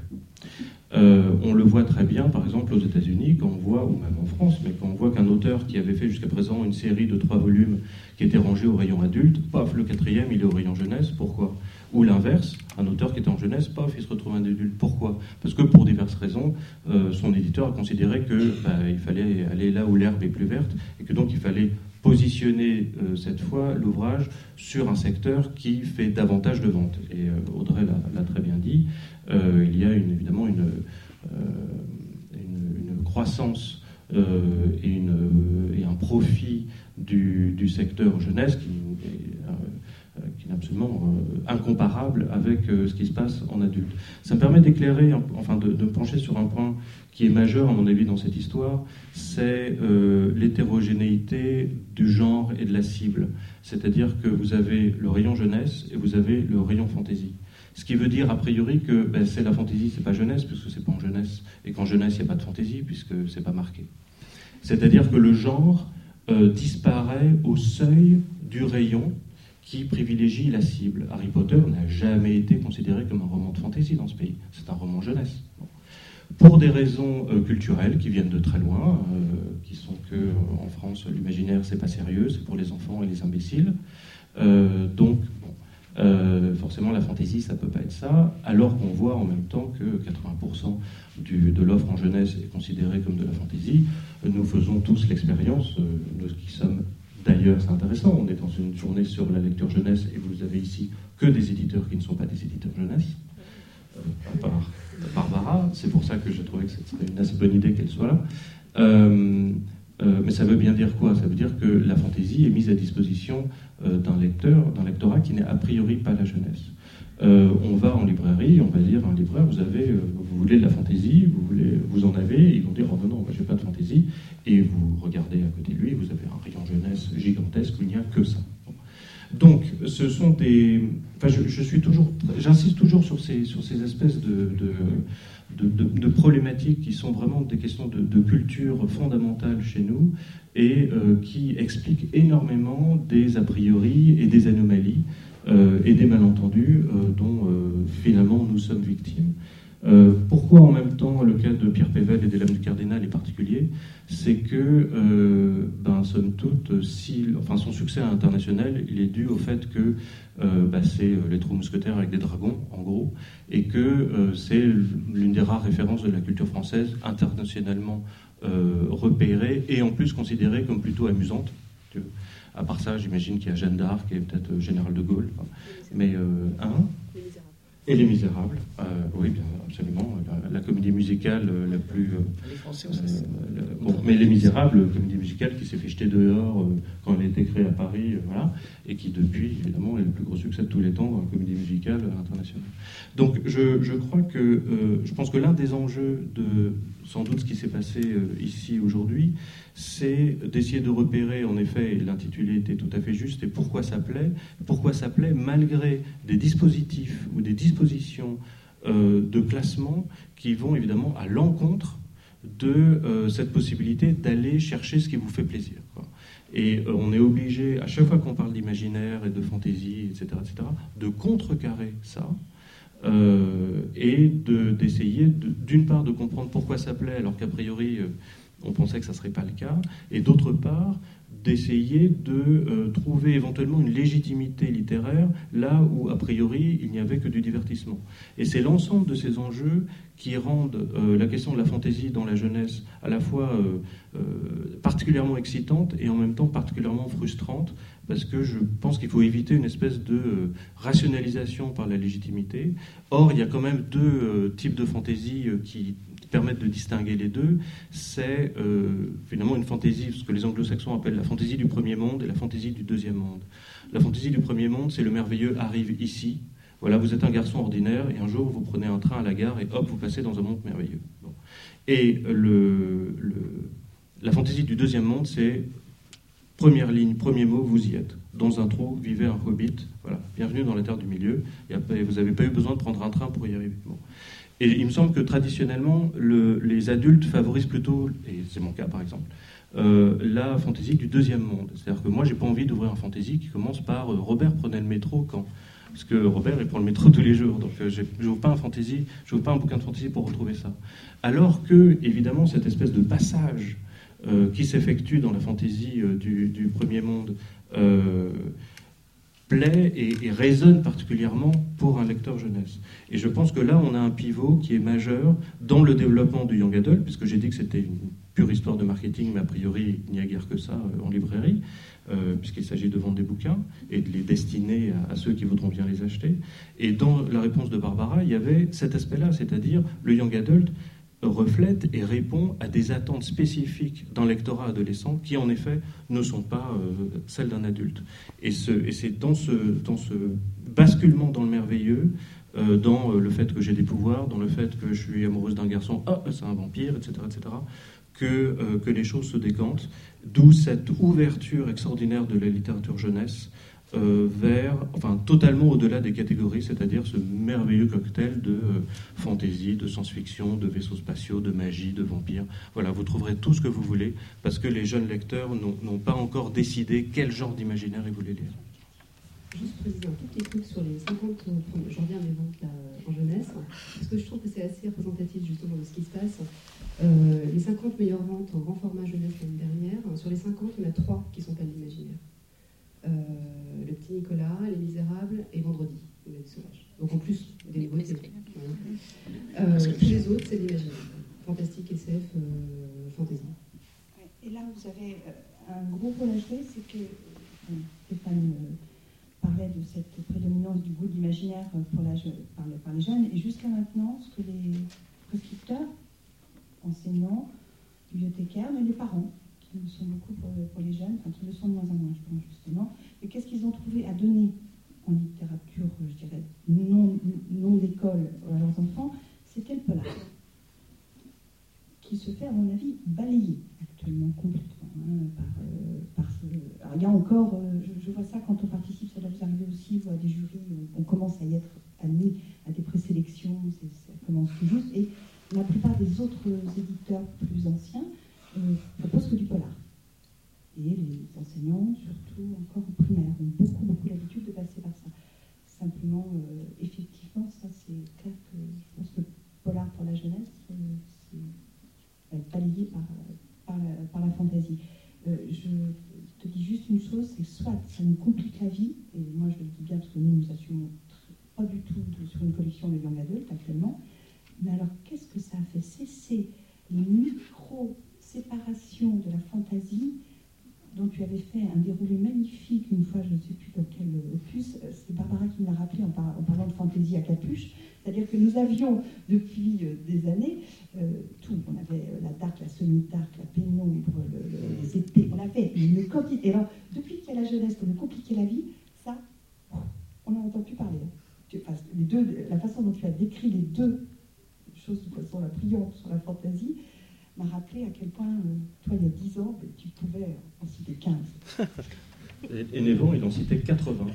Speaker 5: Euh, on le voit très bien, par exemple, aux États-Unis, quand on voit, ou même en France, mais quand on voit qu'un auteur qui avait fait jusqu'à présent une série de trois volumes qui était rangée au rayon adulte, paf, le quatrième, il est au rayon jeunesse. Pourquoi? Ou l'inverse, un auteur qui était en jeunesse, paf, il se retrouve un adulte. Pourquoi? Parce que pour diverses raisons, euh, son éditeur a considéré qu'il bah, fallait aller là où l'herbe est plus verte, et que donc il fallait positionner euh, cette fois l'ouvrage sur un secteur qui fait davantage de ventes. Et euh, Audrey l'a, l'a très bien dit, euh, il y a une, évidemment une, euh, une, une croissance euh, et, une, et un profit du, du secteur jeunesse qui est, euh, qui est absolument euh, incomparable avec euh, ce qui se passe en adulte. Ça me permet d'éclairer, enfin de, de me pencher sur un point qui est majeur à mon avis dans cette histoire, c'est euh, l'hétérogénéité du genre et de la cible. C'est-à-dire que vous avez le rayon jeunesse et vous avez le rayon fantaisie. Ce qui veut dire a priori que ben, c'est la fantaisie, c'est pas jeunesse, puisque c'est pas en jeunesse, et qu'en jeunesse il n'y a pas de fantaisie, puisque c'est pas marqué. C'est-à-dire que le genre euh, disparaît au seuil du rayon qui privilégie la cible. Harry Potter n'a jamais été considéré comme un roman de fantaisie dans ce pays. C'est un roman jeunesse. Bon. Pour des raisons euh, culturelles qui viennent de très loin, euh, qui sont que euh, en France l'imaginaire c'est pas sérieux, c'est pour les enfants et les imbéciles. Euh, donc bon, euh, forcément la fantaisie ça peut pas être ça, alors qu'on voit en même temps que quatre-vingts pour cent du, de l'offre en jeunesse est considérée comme de la fantaisie. Nous faisons tous l'expérience, euh, nous qui sommes d'ailleurs, c'est intéressant, on est dans une journée sur la lecture jeunesse et vous avez ici que des éditeurs qui ne sont pas des éditeurs jeunesse, euh, à part Barbara, c'est pour ça que je trouvais que ce serait une assez bonne idée qu'elle soit là. Euh, euh, mais ça veut bien dire quoi? Ça veut dire que la fantaisie est mise à disposition euh, d'un lecteur, d'un lectorat qui n'est a priori pas la jeunesse. Euh, on va en librairie, on va dire à un libraire, vous avez, euh, vous voulez de la fantaisie, vous voulez, vous en avez, et ils vont dire oh non non, moi j'ai pas de fantaisie, et vous regardez à côté de lui, vous avez un rayon jeunesse gigantesque où il n'y a que ça. Bon. Donc, ce sont des. Enfin, je, je suis toujours, j'insiste toujours sur ces, sur ces espèces de, de, de, de, de problématiques qui sont vraiment des questions de, de culture fondamentale chez nous et euh, qui expliquent énormément des a priori et des anomalies euh, et des malentendus euh, dont euh, finalement nous sommes victimes. Euh, pourquoi en même temps le cas de Pierre Pével et des Lames du Cardinal est particulier? C'est que, euh, ben, somme toute, si, enfin, son succès international, il est dû au fait que euh, bah, c'est les Trois Mousquetaires avec des dragons, en gros, et que euh, c'est l'une des rares références de la culture française internationalement euh, repérée et en plus considérée comme plutôt amusante. À part ça, j'imagine qu'il y a Jeanne d'Arc et peut-être Général de Gaulle, mais euh, hein Et Les Misérables, euh, oui, bien absolument, la, la comédie musicale euh, la plus... Euh,
Speaker 2: les Français aussi. Euh,
Speaker 5: le, bon, mais Les Misérables, comédie musicale qui s'est fait jeter dehors euh, quand elle a été créée à Paris, euh, voilà, et qui depuis, évidemment, est le plus gros succès de tous les temps dans la comédie musicale euh, internationale. Donc je, je crois que, euh, je pense que l'un des enjeux de, sans doute, ce qui s'est passé euh, ici aujourd'hui, c'est d'essayer de repérer, en effet, et l'intitulé était tout à fait juste, et pourquoi ça plaît, pourquoi ça plaît malgré des dispositifs ou des dispositions euh, de classement qui vont évidemment à l'encontre de euh, cette possibilité d'aller chercher ce qui vous fait plaisir, quoi. Et euh, on est obligé, à chaque fois qu'on parle d'imaginaire et de fantaisie, et cetera, et cetera, de contrecarrer ça, euh, et de, d'essayer, de, d'une part, de comprendre pourquoi ça plaît, alors qu'a priori... Euh, on pensait que ça ne serait pas le cas, et d'autre part, d'essayer de euh, trouver éventuellement une légitimité littéraire là où, a priori, il n'y avait que du divertissement. Et c'est l'ensemble de ces enjeux qui rendent euh, la question de la fantaisie dans la jeunesse à la fois euh, euh, particulièrement excitante et en même temps particulièrement frustrante, parce que je pense qu'il faut éviter une espèce de euh, rationalisation par la légitimité. Or, il y a quand même deux euh, types de fantaisie euh, qui permettent de distinguer les deux. C'est euh, finalement une fantaisie, ce que les anglo-saxons appellent la fantaisie du premier monde et la fantaisie du deuxième monde. La fantaisie du premier monde, c'est le merveilleux arrive ici. Voilà, vous êtes un garçon ordinaire et un jour vous prenez un train à la gare et hop, vous passez dans un monde merveilleux. Bon. Et le, le, la fantaisie du deuxième monde, c'est première ligne, premier mot, vous y êtes. Dans un trou, vivait un hobbit. Voilà, bienvenue dans la terre du milieu. Et après, vous n'avez pas eu besoin de prendre un train pour y arriver. Bon. Et il me semble que traditionnellement, le, les adultes favorisent plutôt, et c'est mon cas par exemple, euh, la fantaisie du deuxième monde. C'est-à-dire que moi, j'ai pas envie d'ouvrir un fantaisie qui commence par euh, Robert prenait le métro quand. Parce que Robert, il prend le métro tous les jours. Donc, euh, je n'ouvre pas un fantaisie, je n'ouvre pas un bouquin de fantaisie pour retrouver ça. Alors que, évidemment, cette espèce de passage euh, qui s'effectue dans la fantaisie euh, du, du premier monde euh, plaît et, et résonne particulièrement pour un lecteur jeunesse. Et je pense que là, on a un pivot qui est majeur dans le développement du young adult, puisque j'ai dit que c'était une pure histoire de marketing, mais a priori, il n'y a guère que ça euh, en librairie, euh, puisqu'il s'agit de vendre des bouquins et de les destiner à, à ceux qui voudront bien les acheter. Et dans la réponse de Barbara, il y avait cet aspect-là, c'est-à-dire le young adult reflète et répond à des attentes spécifiques d'un lectorat adolescent qui, en effet, ne sont pas euh, celles d'un adulte. Et, ce, et c'est dans ce, dans ce basculement dans le merveilleux, euh, dans euh, le fait que j'ai des pouvoirs, dans le fait que je suis amoureuse d'un garçon, ah, c'est un vampire, et cetera, et cetera, que, euh, que les choses se décantent, d'où cette ouverture extraordinaire de la littérature jeunesse Euh, vers, enfin, totalement au-delà des catégories, c'est-à-dire ce merveilleux cocktail de euh, fantaisie, de science-fiction, de vaisseaux spatiaux, de magie, de vampires. Voilà, vous trouverez tout ce que vous voulez, parce que les jeunes lecteurs n'ont, n'ont pas encore décidé quel genre d'imaginaire ils voulaient lire.
Speaker 3: Juste préciser un tout petit truc sur les cinquante, je reviens à mes ventes là, en jeunesse, parce que je trouve que c'est assez représentatif justement de ce qui se passe. Euh, les cinquante meilleures ventes en grand format jeunesse l'année dernière, sur les cinquante, il y en a trois qui ne sont pas de l'imaginaire. Euh, le petit Nicolas, Les Misérables et Vendredi, de Mélanie Sauvage. Donc en plus des nouveautés. Euh, tous les autres, c'est l'imaginaire. Fantastique, S F, euh, fantasy.
Speaker 1: Et là, vous avez un gros rôle à jouer, c'est que bon, Stéphane euh, parlait de cette prédominance du goût de l'imaginaire pour la, par, le, par les jeunes, et jusqu'à maintenant, ce que les prescripteurs, enseignants, bibliothécaires, mais les parents, qui le sont beaucoup pour, pour les jeunes, enfin qui le sont de moins en moins, je pense, justement. Et qu'est-ce qu'ils ont trouvé à donner en littérature, je dirais, non, non d'école à leurs enfants? C'était le polar, qui se fait, à mon avis, balayer actuellement complètement. Hein, par, euh, par ce... Alors, il y a encore, euh, je, je vois ça quand on participe, ça doit vous arriver aussi, ou à des jurys, on, on commence à y être admis à des présélections, c'est, ça commence tout juste. Et la plupart des autres éditeurs plus anciens Euh, propose que du polar. Et les enseignants, surtout encore en primaire, ont beaucoup, beaucoup l'habitude de passer par ça. Simplement, euh, effectivement, ça c'est clair que je pense que le polar pour la jeunesse, euh, c'est, va être balayé par, par, la, par la fantaisie. Euh, je te dis juste une chose, c'est soit ça nous complique la vie, et moi je le dis bien parce que nous nous assumons pas du tout de, sur une collection de young adult actuellement, mais alors qu'est-ce que ça a fait cesser les micro séparation de la fantaisie dont tu avais fait un déroulé magnifique une fois, je ne sais plus dans quel opus, c'est Barbara qui me l'a rappelé en, par, en parlant de fantaisie à capuche, c'est-à-dire que nous avions depuis euh, des années euh, tout, on avait euh, la dark, la semi-dark, la pénombre, le, le, les épées, on avait une quantité, et alors depuis qu'il y a la jeunesse pour nous compliquer la vie, ça, on n'en entend plus parler. Tu, enfin, les deux, la façon dont tu as décrit les deux choses de façon la brillante sur la fantaisie, m'a rappelé à quel point, euh, toi, il y a dix ans, tu pouvais en citer quinze.
Speaker 5: Et, et Névon, il en citait quatre-vingts.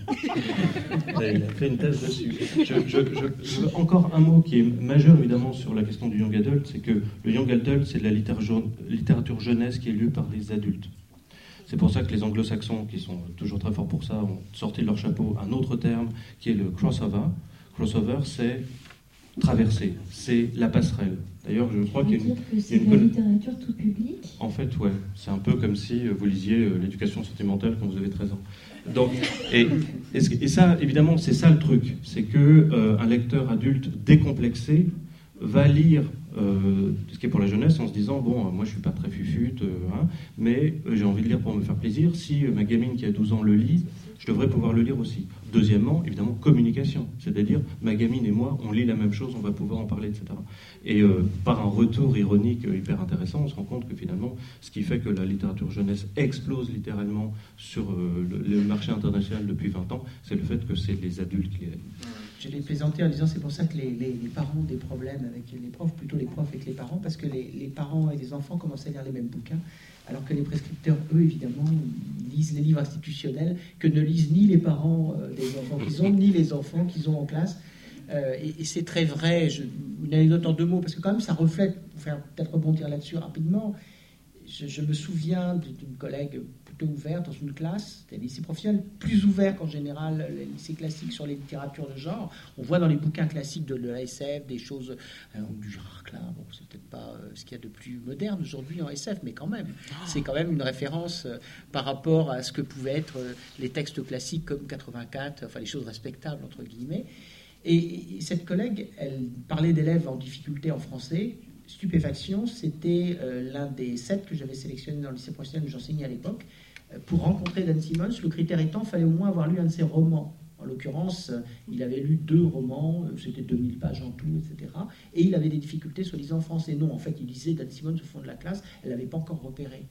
Speaker 5: Et il a fait une thèse dessus. Je, je, je, je veux encore un mot qui est majeur, évidemment, sur la question du young adult, c'est que le young adult, c'est de la littérature, littérature jeunesse qui est lue par des adultes. C'est pour ça que les anglo-saxons, qui sont toujours très forts pour ça, ont sorti de leur chapeau un autre terme, qui est le crossover. Crossover, c'est traverser, c'est la passerelle. D'ailleurs, je crois qu'il y a une...
Speaker 7: dire que c'est
Speaker 5: une
Speaker 7: de la
Speaker 5: bonne...
Speaker 7: littérature tout public.
Speaker 5: En fait, ouais. C'est un peu comme si vous lisiez l'éducation sentimentale quand vous avez treize ans. Donc, et, et ça, évidemment, c'est ça le truc. C'est qu'un euh, lecteur adulte décomplexé va lire euh, ce qui est pour la jeunesse en se disant, bon, moi je suis pas très fufute, euh, hein, mais euh, j'ai envie de lire pour me faire plaisir. Si euh, ma gamine qui a douze ans le lit, je devrais pouvoir le lire aussi. Deuxièmement, évidemment, communication. C'est-à-dire, ma gamine et moi, on lit la même chose, on va pouvoir en parler, et cetera. Et euh, par un retour ironique euh, hyper intéressant, on se rend compte que finalement, ce qui fait que la littérature jeunesse explose littéralement sur euh, le, le marché international depuis vingt ans, c'est le fait que c'est les adultes qui les lisent.
Speaker 2: Je l'ai présenté en disant c'est pour ça que les, les, les parents ont des problèmes avec les profs, plutôt les profs avec les parents, parce que les, les parents et les enfants commencent à lire les mêmes bouquins, alors que les prescripteurs, eux, évidemment, ils lisent les livres institutionnels que ne lisent ni les parents euh, des enfants qu'ils ont, ni les enfants qu'ils ont en classe. Euh, et, et c'est très vrai. Je, une anecdote en deux mots, parce que quand même ça reflète, pour faire peut-être rebondir là-dessus rapidement, je, je me souviens d'une collègue plutôt ouverte dans une classe, c'était un lycée professionnel, plus ouvert qu'en général les lycées classiques sur les littératures de genre. On voit dans les bouquins classiques de, de la S F des choses, euh, du genre là, bon, c'est peut-être pas euh, ce qu'il y a de plus moderne aujourd'hui en S F, mais quand même, c'est quand même une référence euh, par rapport à ce que pouvaient être euh, les textes classiques comme quatre-vingt-quatre, enfin les choses respectables entre guillemets. Et, et cette collègue, elle parlait d'élèves en difficulté en français. Stupéfaction, c'était euh, l'un des sept que j'avais sélectionné dans le lycée professionnel où j'enseignais à l'époque. Euh, pour rencontrer Dan Simmons, le critère étant, il fallait au moins avoir lu un de ses romans. En l'occurrence, euh, il avait lu deux romans, euh, c'était deux mille pages en tout, et cetera. Et il avait des difficultés soi-disant en français. Non, en fait, il lisait Dan Simmons au fond de la classe, elle ne l'avait pas encore repéré.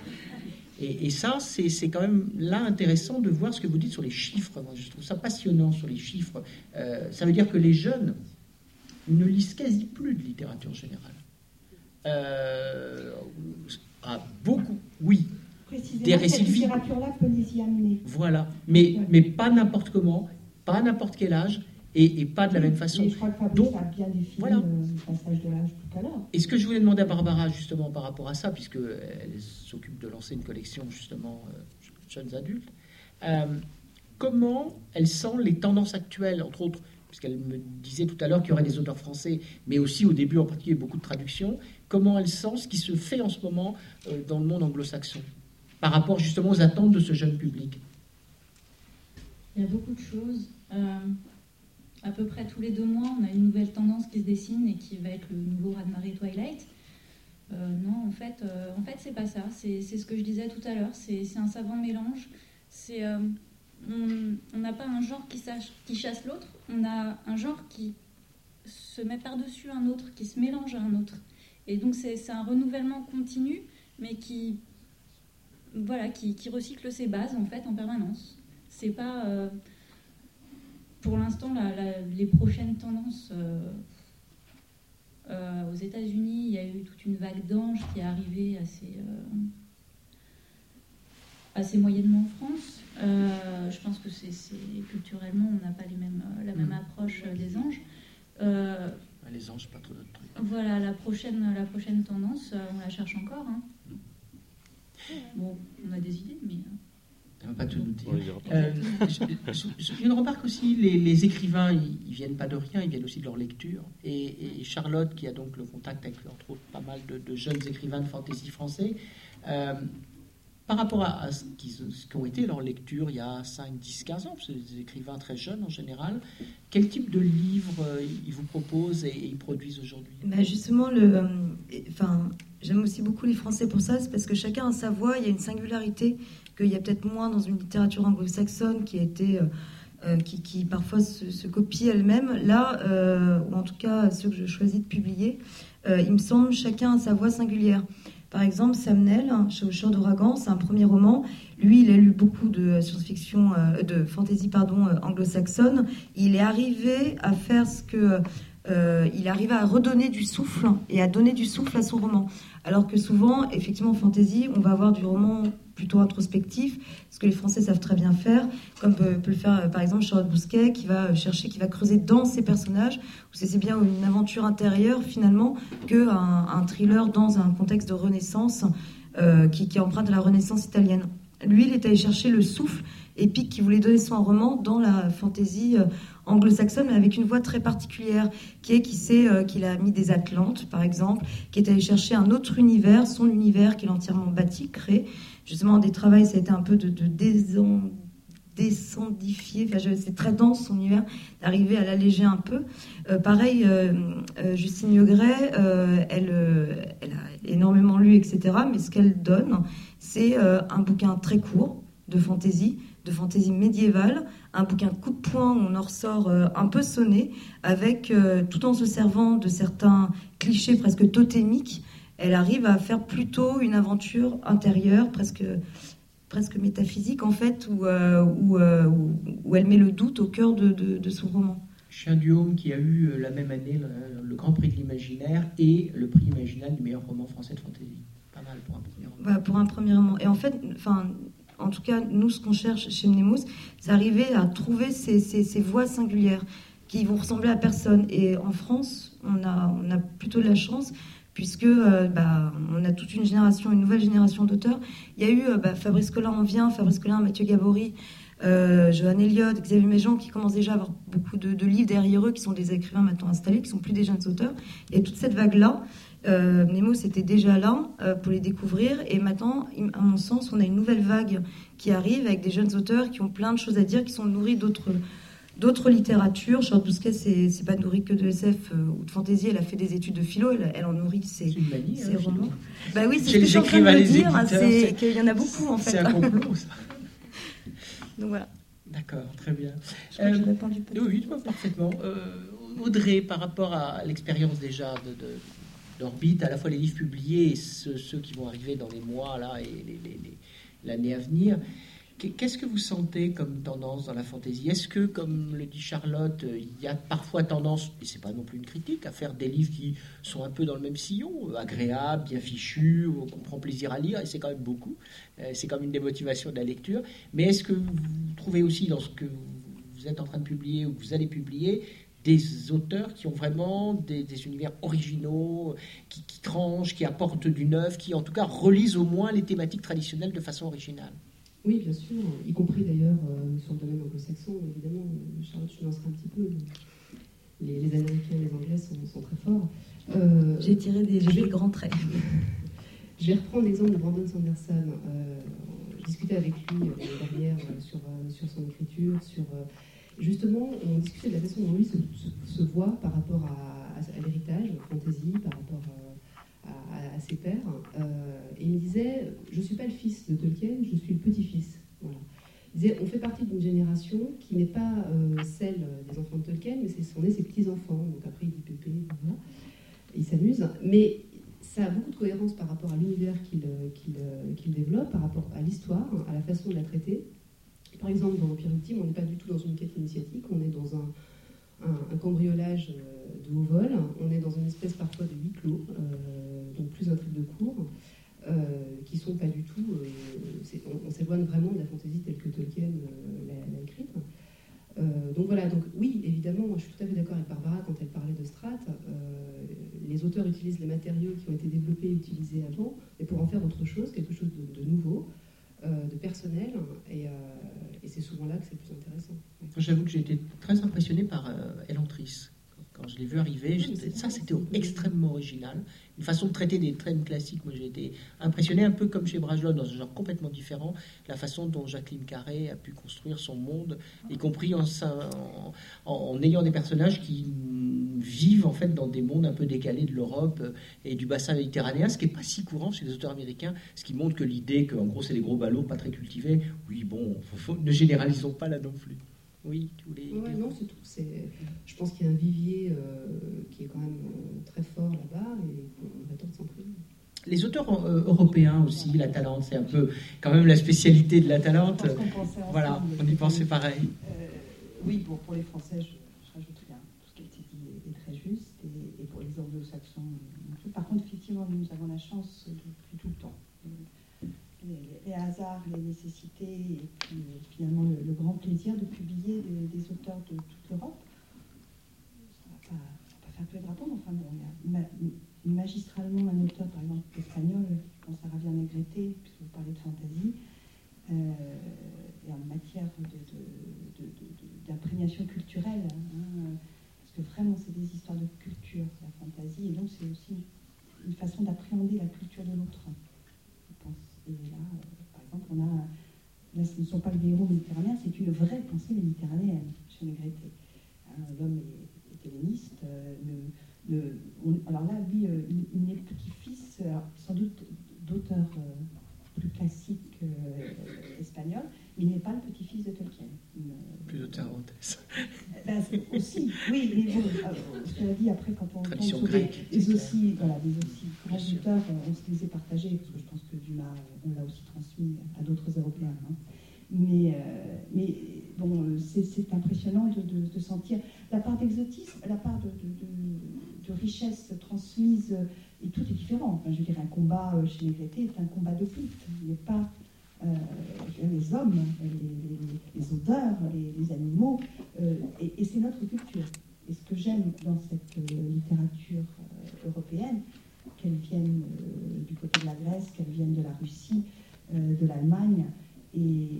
Speaker 2: Et, et ça, c'est, c'est quand même là intéressant de voir ce que vous dites sur les chiffres. Moi, je trouve ça passionnant sur les chiffres. Euh, ça veut dire que les jeunes ne lisent quasi plus de littérature générale. Euh, ah, beaucoup, oui. Des récits de vie.
Speaker 1: Cette littérature-là peut les y amener.
Speaker 2: Voilà, mais, mais pas n'importe comment, pas à n'importe quel âge, et, et pas de la même façon.
Speaker 1: Et je crois que Fabrice Donc, a bien défini voilà. le passage de l'âge tout à l'heure.
Speaker 2: Et ce que je voulais demander à Barbara, justement, par rapport à ça, puisqu'elle s'occupe de lancer une collection, justement, euh, jeunes adultes, euh, comment elle sent les tendances actuelles, entre autres, puisqu'elle me disait tout à l'heure qu'il y aurait des auteurs français, mais aussi au début en particulier beaucoup de traductions, comment elle sent ce qui se fait en ce moment euh, dans le monde anglo-saxon, par rapport justement aux attentes de ce jeune public?
Speaker 4: Il y a beaucoup de choses. Euh, à peu près tous les deux mois, on a une nouvelle tendance qui se dessine et qui va être le nouveau raz-de-marée Twilight. Euh, non, en fait, euh, en fait, c'est pas ça. C'est, c'est ce que je disais tout à l'heure. C'est, c'est un savant mélange. C'est, euh, on n'a pas un genre qui, sache, qui chasse l'autre. On a un genre qui se met par-dessus un autre, qui se mélange à un autre. Et donc, c'est, c'est un renouvellement continu, mais qui, voilà, qui, qui recycle ses bases, en fait, en permanence. C'est pas... Euh, pour l'instant, la, la, les prochaines tendances... Euh, Euh, aux États-Unis, il y a eu toute une vague d'anges qui est arrivée assez, euh, assez moyennement en France. Euh, je pense que c'est, c'est culturellement, on n'a pas les mêmes, la même mmh. approche des anges. Euh,
Speaker 2: les anges, pas trop notre truc.
Speaker 4: Voilà, la prochaine, la prochaine tendance, on la cherche encore. Hein. Mmh. Bon, on a des idées, mais...
Speaker 2: Ça ne va pas tout nous dire. Euh, J'ai une remarque aussi, les, les écrivains, ils, ils viennent pas de rien, ils viennent aussi de leur lecture. Et, et Charlotte, qui a donc le contact avec, entre autres, pas mal de, de jeunes écrivains de fantasy français, euh, par rapport à, à ce, qui, ce qu'ont été leurs lectures il y a cinq, dix, quinze ans, parce que c'est des écrivains très jeunes en général, quel type de livres euh, ils vous proposent et, et ils produisent aujourd'hui?
Speaker 6: Bah justement, le, euh, enfin, j'aime aussi beaucoup les Français pour ça, c'est parce que chacun a sa voix, il y a une singularité qu'il y a peut-être moins dans une littérature anglo-saxonne qui a été... Euh, euh, qui, qui parfois se, se copie elle-même. Là, euh, ou en tout cas ceux que je choisis de publier, euh, il me semble chacun a sa voix singulière. Par exemple, Sam Neill, chez Au Chœur d'Ouragan, c'est un premier roman. Lui, il a lu beaucoup de science-fiction, euh, de fantasy, pardon, euh, anglo-saxonne. Il est arrivé à faire ce que... Euh, il arrive à redonner du souffle et à donner du souffle à son roman. Alors que souvent, effectivement, en fantasy, on va avoir du roman plutôt introspectif, ce que les Français savent très bien faire, comme peut, peut le faire par exemple Charlotte Bousquet, qui va chercher, qui va creuser dans ses personnages, où c'est bien une aventure intérieure finalement qu'un un thriller dans un contexte de Renaissance euh, qui, qui emprunte à la Renaissance italienne. Lui, il est allé chercher le souffle épique qu'il voulait donner son roman dans la fantaisie euh, anglo-saxonne, mais avec une voix très particulière, qui est qui sait euh, qu'il a mis des Atlantes, par exemple, qui est allé chercher un autre univers, son univers qu'il a entièrement bâti, créé. Justement, des travaux, ça a été un peu de, de désen, descendifier, enfin, je, c'est très dense son univers, d'arriver à l'alléger un peu. Euh, pareil, euh, euh, Justine Liogret, euh, elle, euh, elle a énormément lu, et cetera, mais ce qu'elle donne, c'est euh, un bouquin très court de fantaisie, de fantaisie médiévale, un bouquin coup de poing où on en ressort euh, un peu sonné, avec, euh, tout en se servant de certains clichés presque totémiques, elle arrive à faire plutôt une aventure intérieure, presque, presque métaphysique en fait, où, euh, où, euh, où, où elle met le doute au cœur de, de, de son roman.
Speaker 2: Chien du Haume qui a eu euh, la même année le, le Grand Prix de l'Imaginaire et le prix Imaginal du meilleur roman français de fantaisie. Pas mal pour un premier roman.
Speaker 6: Voilà, pour un premier roman. Et en fait, enfin... En tout cas, nous, ce qu'on cherche chez Mnemos, c'est arriver à trouver ces, ces, ces voix singulières qui vont ressembler à personne. Et en France, on a, on a plutôt de la chance, puisque euh, bah, on a toute une génération, une nouvelle génération d'auteurs. Il y a eu euh, bah, Fabrice Collin en vient, Fabrice Collin, Mathieu Gabory, euh, Johan Elliott, Xavier Méjean, qui commencent déjà à avoir beaucoup de, de livres derrière eux, qui sont des écrivains maintenant installés, qui sont plus des jeunes auteurs. Il y a toute cette vague-là. Euh, Mnemos était déjà là euh, pour les découvrir, et maintenant, à mon sens, on a une nouvelle vague qui arrive avec des jeunes auteurs qui ont plein de choses à dire, qui sont nourris d'autres, d'autres littératures. Charlotte Bousquet, c'est, c'est pas nourri que de S F euh, ou de fantaisie, elle a fait des études de philo, elle, elle en nourrit ses,
Speaker 2: c'est une manie,
Speaker 6: ses
Speaker 2: hein,
Speaker 6: romans. Bah oui, c'est
Speaker 2: Chez
Speaker 6: ce que je suis en train de
Speaker 2: les
Speaker 6: dire,
Speaker 2: éditeurs,
Speaker 6: c'est,
Speaker 2: c'est
Speaker 6: qu'il y en a beaucoup en fait.
Speaker 2: C'est un complot, ça.
Speaker 6: Donc voilà.
Speaker 2: D'accord, très bien.
Speaker 6: Je crois euh, que j'ai répondu peut-être.
Speaker 2: Oui, parfaitement. Euh, Audrey, par rapport à l'expérience déjà de, de, d'Orbite, à la fois les livres publiés et ceux, ceux qui vont arriver dans les mois là, et les, les, les, l'année à venir, qu'est-ce que vous sentez comme tendance dans la fantaisie ? Est-ce que, comme le dit Charlotte, il y a parfois tendance, et c'est pas non plus une critique, à faire des livres qui sont un peu dans le même sillon, agréables, bien fichus, qu'on prend plaisir à lire, et c'est quand même beaucoup, c'est comme une des motivations de la lecture, mais est-ce que vous trouvez aussi dans ce que vous êtes en train de publier ou que vous allez publier des auteurs qui ont vraiment des, des univers originaux, qui, qui tranchent, qui apportent du neuf, qui en tout cas relisent au moins les thématiques traditionnelles de façon originale ?
Speaker 3: Oui, bien sûr, y compris d'ailleurs euh, sur le domaine anglo-saxon, évidemment. Charlotte, je lancerai un petit peu. Les, les Américains et les Anglais sont, sont très forts. Euh,
Speaker 6: J'ai tiré des,
Speaker 3: je vais,
Speaker 6: des grands traits.
Speaker 3: Je vais reprendre l'exemple de Brandon Sanderson. Euh, je discutais avec lui euh, l'année dernière euh, sur, euh, sur son écriture, sur... Euh, justement, on discutait de la façon dont lui se, se, se voit par rapport à, à, à l'héritage, fantasy, par rapport à, à, à ses pères. Euh, et il me disait, je ne suis pas le fils de Tolkien, je suis le petit-fils. Voilà. Il disait, on fait partie d'une génération qui n'est pas euh, celle des enfants de Tolkien, mais c'est, on est ses petits-enfants. Donc après, il dit pépé, voilà. Il s'amuse. Mais ça a beaucoup de cohérence par rapport à l'univers qu'il, qu'il, qu'il développe, par rapport à l'histoire, à la façon de la traiter. Par exemple, dans l'Empire ultime, on n'est pas du tout dans une quête initiatique, on est dans un, un, un cambriolage de haut vol, on est dans une espèce parfois de huis clos, euh, donc plus un truc de cours, euh, qui sont pas du tout... Euh, c'est, on, on s'éloigne vraiment de la fantaisie telle que Tolkien euh, l'a, l'a écrite. Euh, donc voilà, donc oui, évidemment, je suis tout à fait d'accord avec Barbara quand elle parlait de Strat. Euh, les auteurs utilisent les matériaux qui ont été développés et utilisés avant, mais pour en faire autre chose, quelque chose de, de nouveau. Euh, de personnel, et, euh, et c'est souvent là que c'est le plus intéressant.
Speaker 2: Ouais. J'avoue que j'ai été très impressionné par euh, Elantris. Quand je l'ai vu arriver, ça c'était extrêmement original. Une façon de traiter des thèmes classiques. Moi j'ai été impressionné, un peu comme chez Brajlon, dans un genre complètement différent, la façon dont Jacqueline Carré a pu construire son monde, y compris en, en, en ayant des personnages qui vivent en fait dans des mondes un peu décalés de l'Europe et du bassin méditerranéen, ce qui n'est pas si courant chez les auteurs américains, ce qui montre que l'idée qu'en gros c'est des gros ballots pas très cultivés, oui bon, faut, faut, ne généralisons pas là non plus. Oui, tous les...
Speaker 3: Ouais, non, c'est tout. C'est... Je pense qu'il y a un vivier euh, qui est quand même euh, très fort là-bas et qu'on va tenter de s'en priver.
Speaker 2: Les auteurs euh, européens aussi, la Talente, c'est un peu quand même la spécialité de la Talente. Voilà, on y pensait pareil.
Speaker 1: Euh, oui, bon, pour les Français, je, je rajoute rien. Tout ce qui a été dit est, est très juste. Et, et pour les anglo-saxons, par contre, effectivement, nous avons la chance depuis tout le temps. Les, les hasards, les nécessités, et puis euh, finalement le, le grand plaisir de publier des, des auteurs de toute l'Europe. Ça ne va pas, pas faire tous les drapeaux, mais enfin bon, il y a ma, magistralement un auteur, par exemple, espagnol, je pense à Javier Negrete, puisque vous parlez de fantaisie, euh, et en matière de, de, de, de, de, d'imprégnation culturelle, hein, parce que vraiment c'est des histoires de culture, la fantaisie, et donc c'est aussi une façon d'appréhender la culture de l'autre, je pense. Et là, euh, par exemple, on a, là, ce ne sont pas les héros méditerranéens, c'est une vraie pensée méditerranéenne chez Negrete. Hein, l'homme est, est helléniste. Euh, le, le, on, alors là, lui, euh, il, il n'est petit-fils, alors, sans doute d'auteurs euh, plus classiques euh, espagnols, mais il n'est pas le petit-fils de Tolkien. Une,
Speaker 2: plus de Cervantes.
Speaker 1: Ben, aussi, oui, mais bon, euh, ce qu'elle a dit après, quand on tombe sur des, des aussi, voilà, des aussi grands auteurs, on se les est partagés, parce que je pense que Dumas, on l'a aussi transmis à d'autres Européens. Hein. Mais, euh, mais bon, c'est, c'est impressionnant de, de, de sentir la part d'exotisme, la part de, de, de, de richesse transmise, et tout est différent. Enfin, je veux dire, un combat chez Negrete est un combat de culte. Il n'est pas euh, les hommes, les, les, les odeurs, les, les animaux, euh, et, et c'est notre culture. Et ce que j'aime dans cette euh, littérature euh, européenne, qu'elle vienne euh, du côté de la Grèce, qu'elle vienne de la Russie, euh, de l'Allemagne et,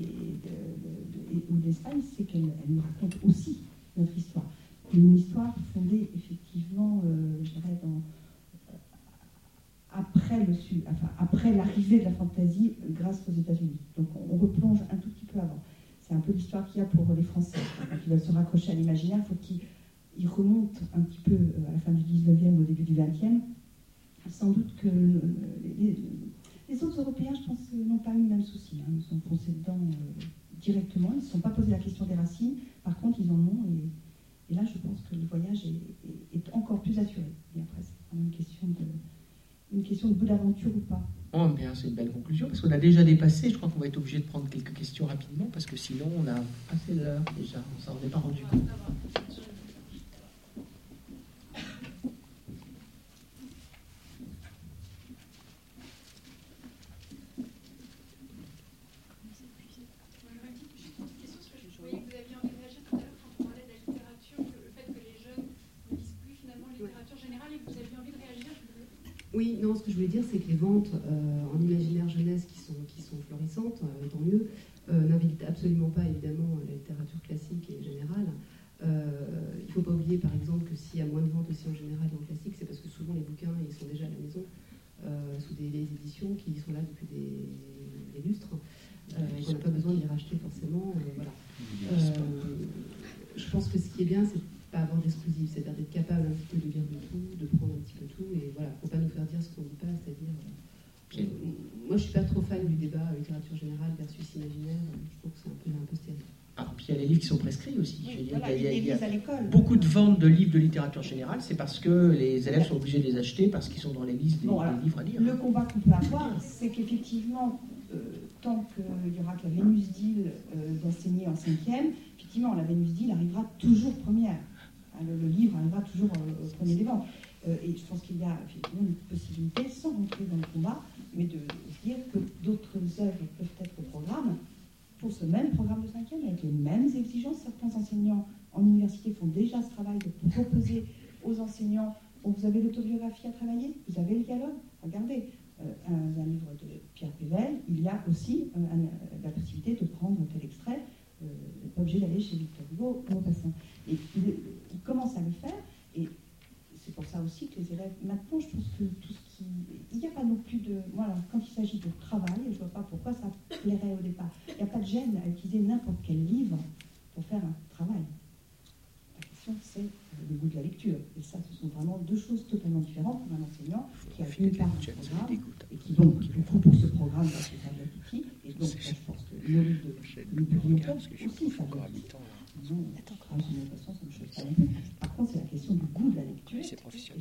Speaker 1: de, de, et, ou de l'Espagne, c'est qu'elle elle nous raconte aussi notre histoire. Une histoire fondée effectivement, euh, je dirais, dans, euh, après, le, enfin, après l'arrivée de la fantaisie grâce aux États-Unis. Donc on replonge un tout petit peu avant. C'est un peu l'histoire qu'il y a pour les Français. Quand ils veulent se raccrocher à l'imaginaire, il faut qu'ils remontent un petit peu à la fin du dix-neuvième, au début du vingtième. Sans doute que les, les autres Européens, je pense, n'ont pas eu le même souci. Hein. Ils sont foncés dedans euh, directement. Ils ne se sont pas posé la question des racines. Par contre, ils en ont. Et, et là, je pense que le voyage est, est, est encore plus assuré. Et après, c'est vraiment une question de, une question de bout d'aventure ou pas.
Speaker 2: Oh, bien, c'est une belle conclusion, parce qu'on a déjà dépassé. Je crois qu'on va être obligé de prendre quelques questions rapidement, parce que sinon, on a passé l'heure déjà. On s'en est pas rendu compte.
Speaker 3: Oui, non, ce que je voulais dire, c'est que les ventes euh, en imaginaire jeunesse qui sont, qui sont florissantes, euh, tant mieux, euh, n'invitent absolument pas, évidemment, la littérature classique et générale. Euh, il ne faut pas oublier, par exemple, que s'il y a moins de ventes aussi en général en classique, c'est parce que souvent les bouquins, ils sont déjà à la maison, euh, sous des, des éditions qui sont là depuis des, des lustres, euh, et qu'on n'a pas besoin de les racheter forcément. Euh, voilà. Euh, je pense que ce qui est bien, c'est pas avoir d'exclusif, c'est-à-dire d'être capable un petit peu de lire de tout, de prendre un petit peu tout, et voilà, faut pas nous faire dire ce qu'on ne dit pas, c'est-à-dire... Euh, moi, je suis pas trop fan du débat littérature générale versus imaginaire, je trouve que c'est un peu, un peu stérile.
Speaker 2: Ah, puis il y a les livres qui sont prescrits aussi.
Speaker 1: Oui,
Speaker 2: je veux dire,
Speaker 1: voilà,
Speaker 2: il y a, il y a,
Speaker 1: à l'école.
Speaker 2: Beaucoup de ventes de livres de littérature générale, c'est parce que les élèves sont obligés de les acheter parce qu'ils sont dans les listes des,
Speaker 1: bon, alors,
Speaker 2: des livres à lire.
Speaker 1: Le combat qu'on peut avoir, c'est qu'effectivement, euh, tant qu'il y aura que la Vénus d'Île euh, d'enseigner en cinquième, effectivement, la Vénus d'Île arrivera toujours première. Le, le livre arrivera toujours au, au premier des ventes. Euh, et je pense qu'il y a effectivement une possibilité, sans rentrer dans le combat, mais de, de se dire que d'autres œuvres peuvent être au programme, pour ce même programme de cinquième, avec les mêmes exigences. Certains enseignants en université font déjà ce travail de proposer aux enseignants, bon, vous avez l'autobiographie à travailler, vous avez le dialogue, regardez, euh, un, un livre de Pierre Pével, il y a aussi euh, un, la possibilité de prendre tel extrait, euh, pas obligé d'aller chez Victor Hugo, en passant. Et il, il commence à le faire, Et c'est pour ça aussi que les élèves, maintenant, je pense que tout ce qui... Il n'y a pas non plus de... Voilà, quand il s'agit de travail, je ne vois pas pourquoi ça plairait au départ. Il n'y a pas de gêne à utiliser n'importe quel livre pour faire un travail. La question, c'est le goût de la lecture. Et ça, ce sont vraiment deux choses totalement différentes pour un enseignant qui a d'une part un programme et qui, donc, du coup, pour ce programme, va se faire de l'outil. Et donc, là, je pense que nos livres de bibliothèque aussi, ça va être... Non, ah, j'ai l'impression que ça ne me choque pas non plus. Par contre, c'est la question du goût de la lecture. Effectivement,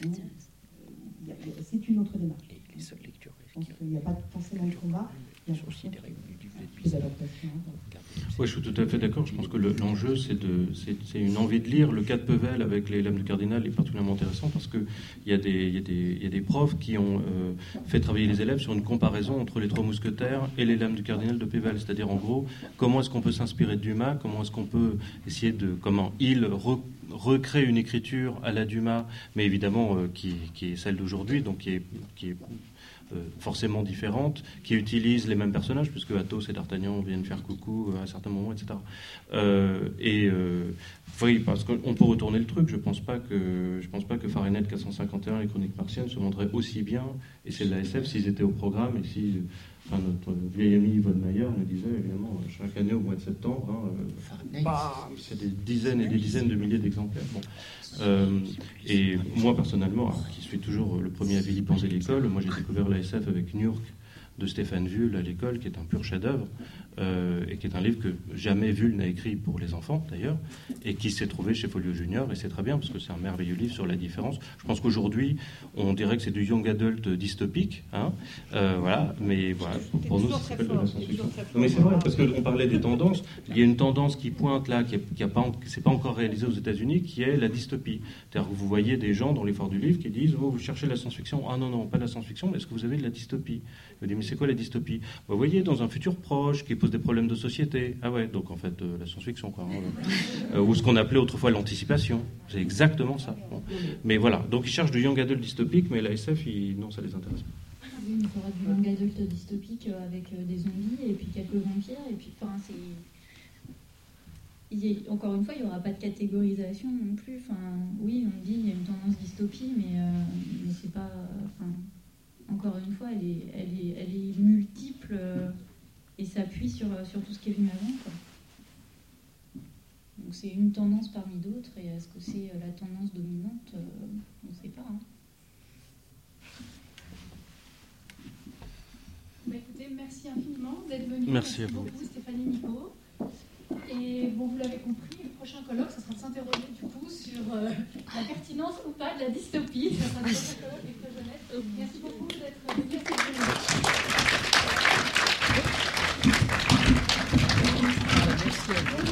Speaker 1: euh, y a, y a, c'est une autre démarche.
Speaker 2: Les seules lectures.
Speaker 1: Donc, il n'y a pas forcément de combat. Il y a aussi des adaptations.
Speaker 5: Oui, je suis tout à fait d'accord. Je pense que le, l'enjeu, c'est, de, c'est, c'est une envie de lire. Le cas de Pevel avec les Lames du Cardinal est particulièrement intéressant parce qu'il y, y, y, y a des profs qui ont euh, fait travailler les élèves sur une comparaison entre les Trois Mousquetaires et les Lames du Cardinal de Pevel. C'est-à-dire, en gros, comment est-ce qu'on peut s'inspirer de Dumas, comment est-ce qu'on peut essayer de... comment il re, recrée une écriture à la Dumas, mais évidemment euh, qui, qui est celle d'aujourd'hui, donc qui est... Qui est forcément différentes, qui utilisent les mêmes personnages, puisque Athos et D'Artagnan viennent faire coucou à certains moments, et cetera. Euh, et euh, oui, parce qu'on peut retourner le truc. Je pense pas que je pense pas que Fahrenheit quatre cent cinquante et un et les Chroniques martiennes se vendraient aussi bien, et c'est de la S F s'ils étaient au programme, et si enfin, notre vieille amie Yvonne Maillard me disait, évidemment, chaque année au mois de septembre, hein, euh, bah, c'est des dizaines et des dizaines de milliers d'exemplaires. Bon. Euh, et moi personnellement, alors, qui suis toujours le premier à vilipender l'école, moi j'ai découvert la S F avec Niurk de Stéphane Vull à l'école, qui est un pur chef-d'œuvre, euh, et qui est un livre que jamais Vull n'a écrit pour les enfants d'ailleurs, et qui s'est trouvé chez Folio Junior, et c'est très bien parce que c'est un merveilleux livre sur la différence. Je pense qu'aujourd'hui on dirait que c'est du young adult dystopique, hein, euh, voilà, mais voilà, pour, pour nous ça s'appelle de la science-fiction. Non, mais c'est vrai, parce qu'on parlait des tendances, il y a une tendance qui pointe là, qui n'a pas, c'est pas encore réalisée aux États-Unis, qui est la dystopie. C'est-à-dire que vous voyez des gens dans l'effort du livre qui disent, oh, vous cherchez la science-fiction, ah non non, pas la science-fiction, mais est-ce que vous avez de la dystopie? Je me dis, mais c'est quoi la dystopie? Vous voyez, dans un futur proche qui pose des problèmes de société. Ah ouais, donc en fait, euh, la science-fiction, quoi. Hein, euh, ou ce qu'on appelait autrefois l'anticipation. C'est exactement ça. Bon. Mais voilà, donc ils cherchent du young adult dystopique, mais la S F, ils... non, ça les intéresse pas.
Speaker 4: Oui, il faudra du young adult dystopique avec euh, des zombies et puis quelques vampires, et puis, enfin, c'est... Il y a, encore une fois, il n'y aura pas de catégorisation non plus. Enfin, oui, on dit il y a une tendance dystopie, mais, euh, mais c'est pas... Enfin, encore une fois, elle est, elle est, elle est multiple euh, et s'appuie sur, sur tout ce qui est venu avant, quoi. Donc c'est une tendance parmi d'autres, et est-ce que c'est la tendance dominante? euh, On ne sait pas. Hein.
Speaker 7: Bah, écoutez, merci infiniment d'être venu.
Speaker 5: Merci, merci
Speaker 7: à vous. Beaucoup, Stéphanie, Nico. Et bon, vous l'avez compris, le prochain colloque, ça sera de s'interroger du coup sur euh, la pertinence ou pas de la dystopie. Ça sera le prochain colloque avec la jeunesse. Merci beaucoup d'être venu à cette journée. Merci à vous.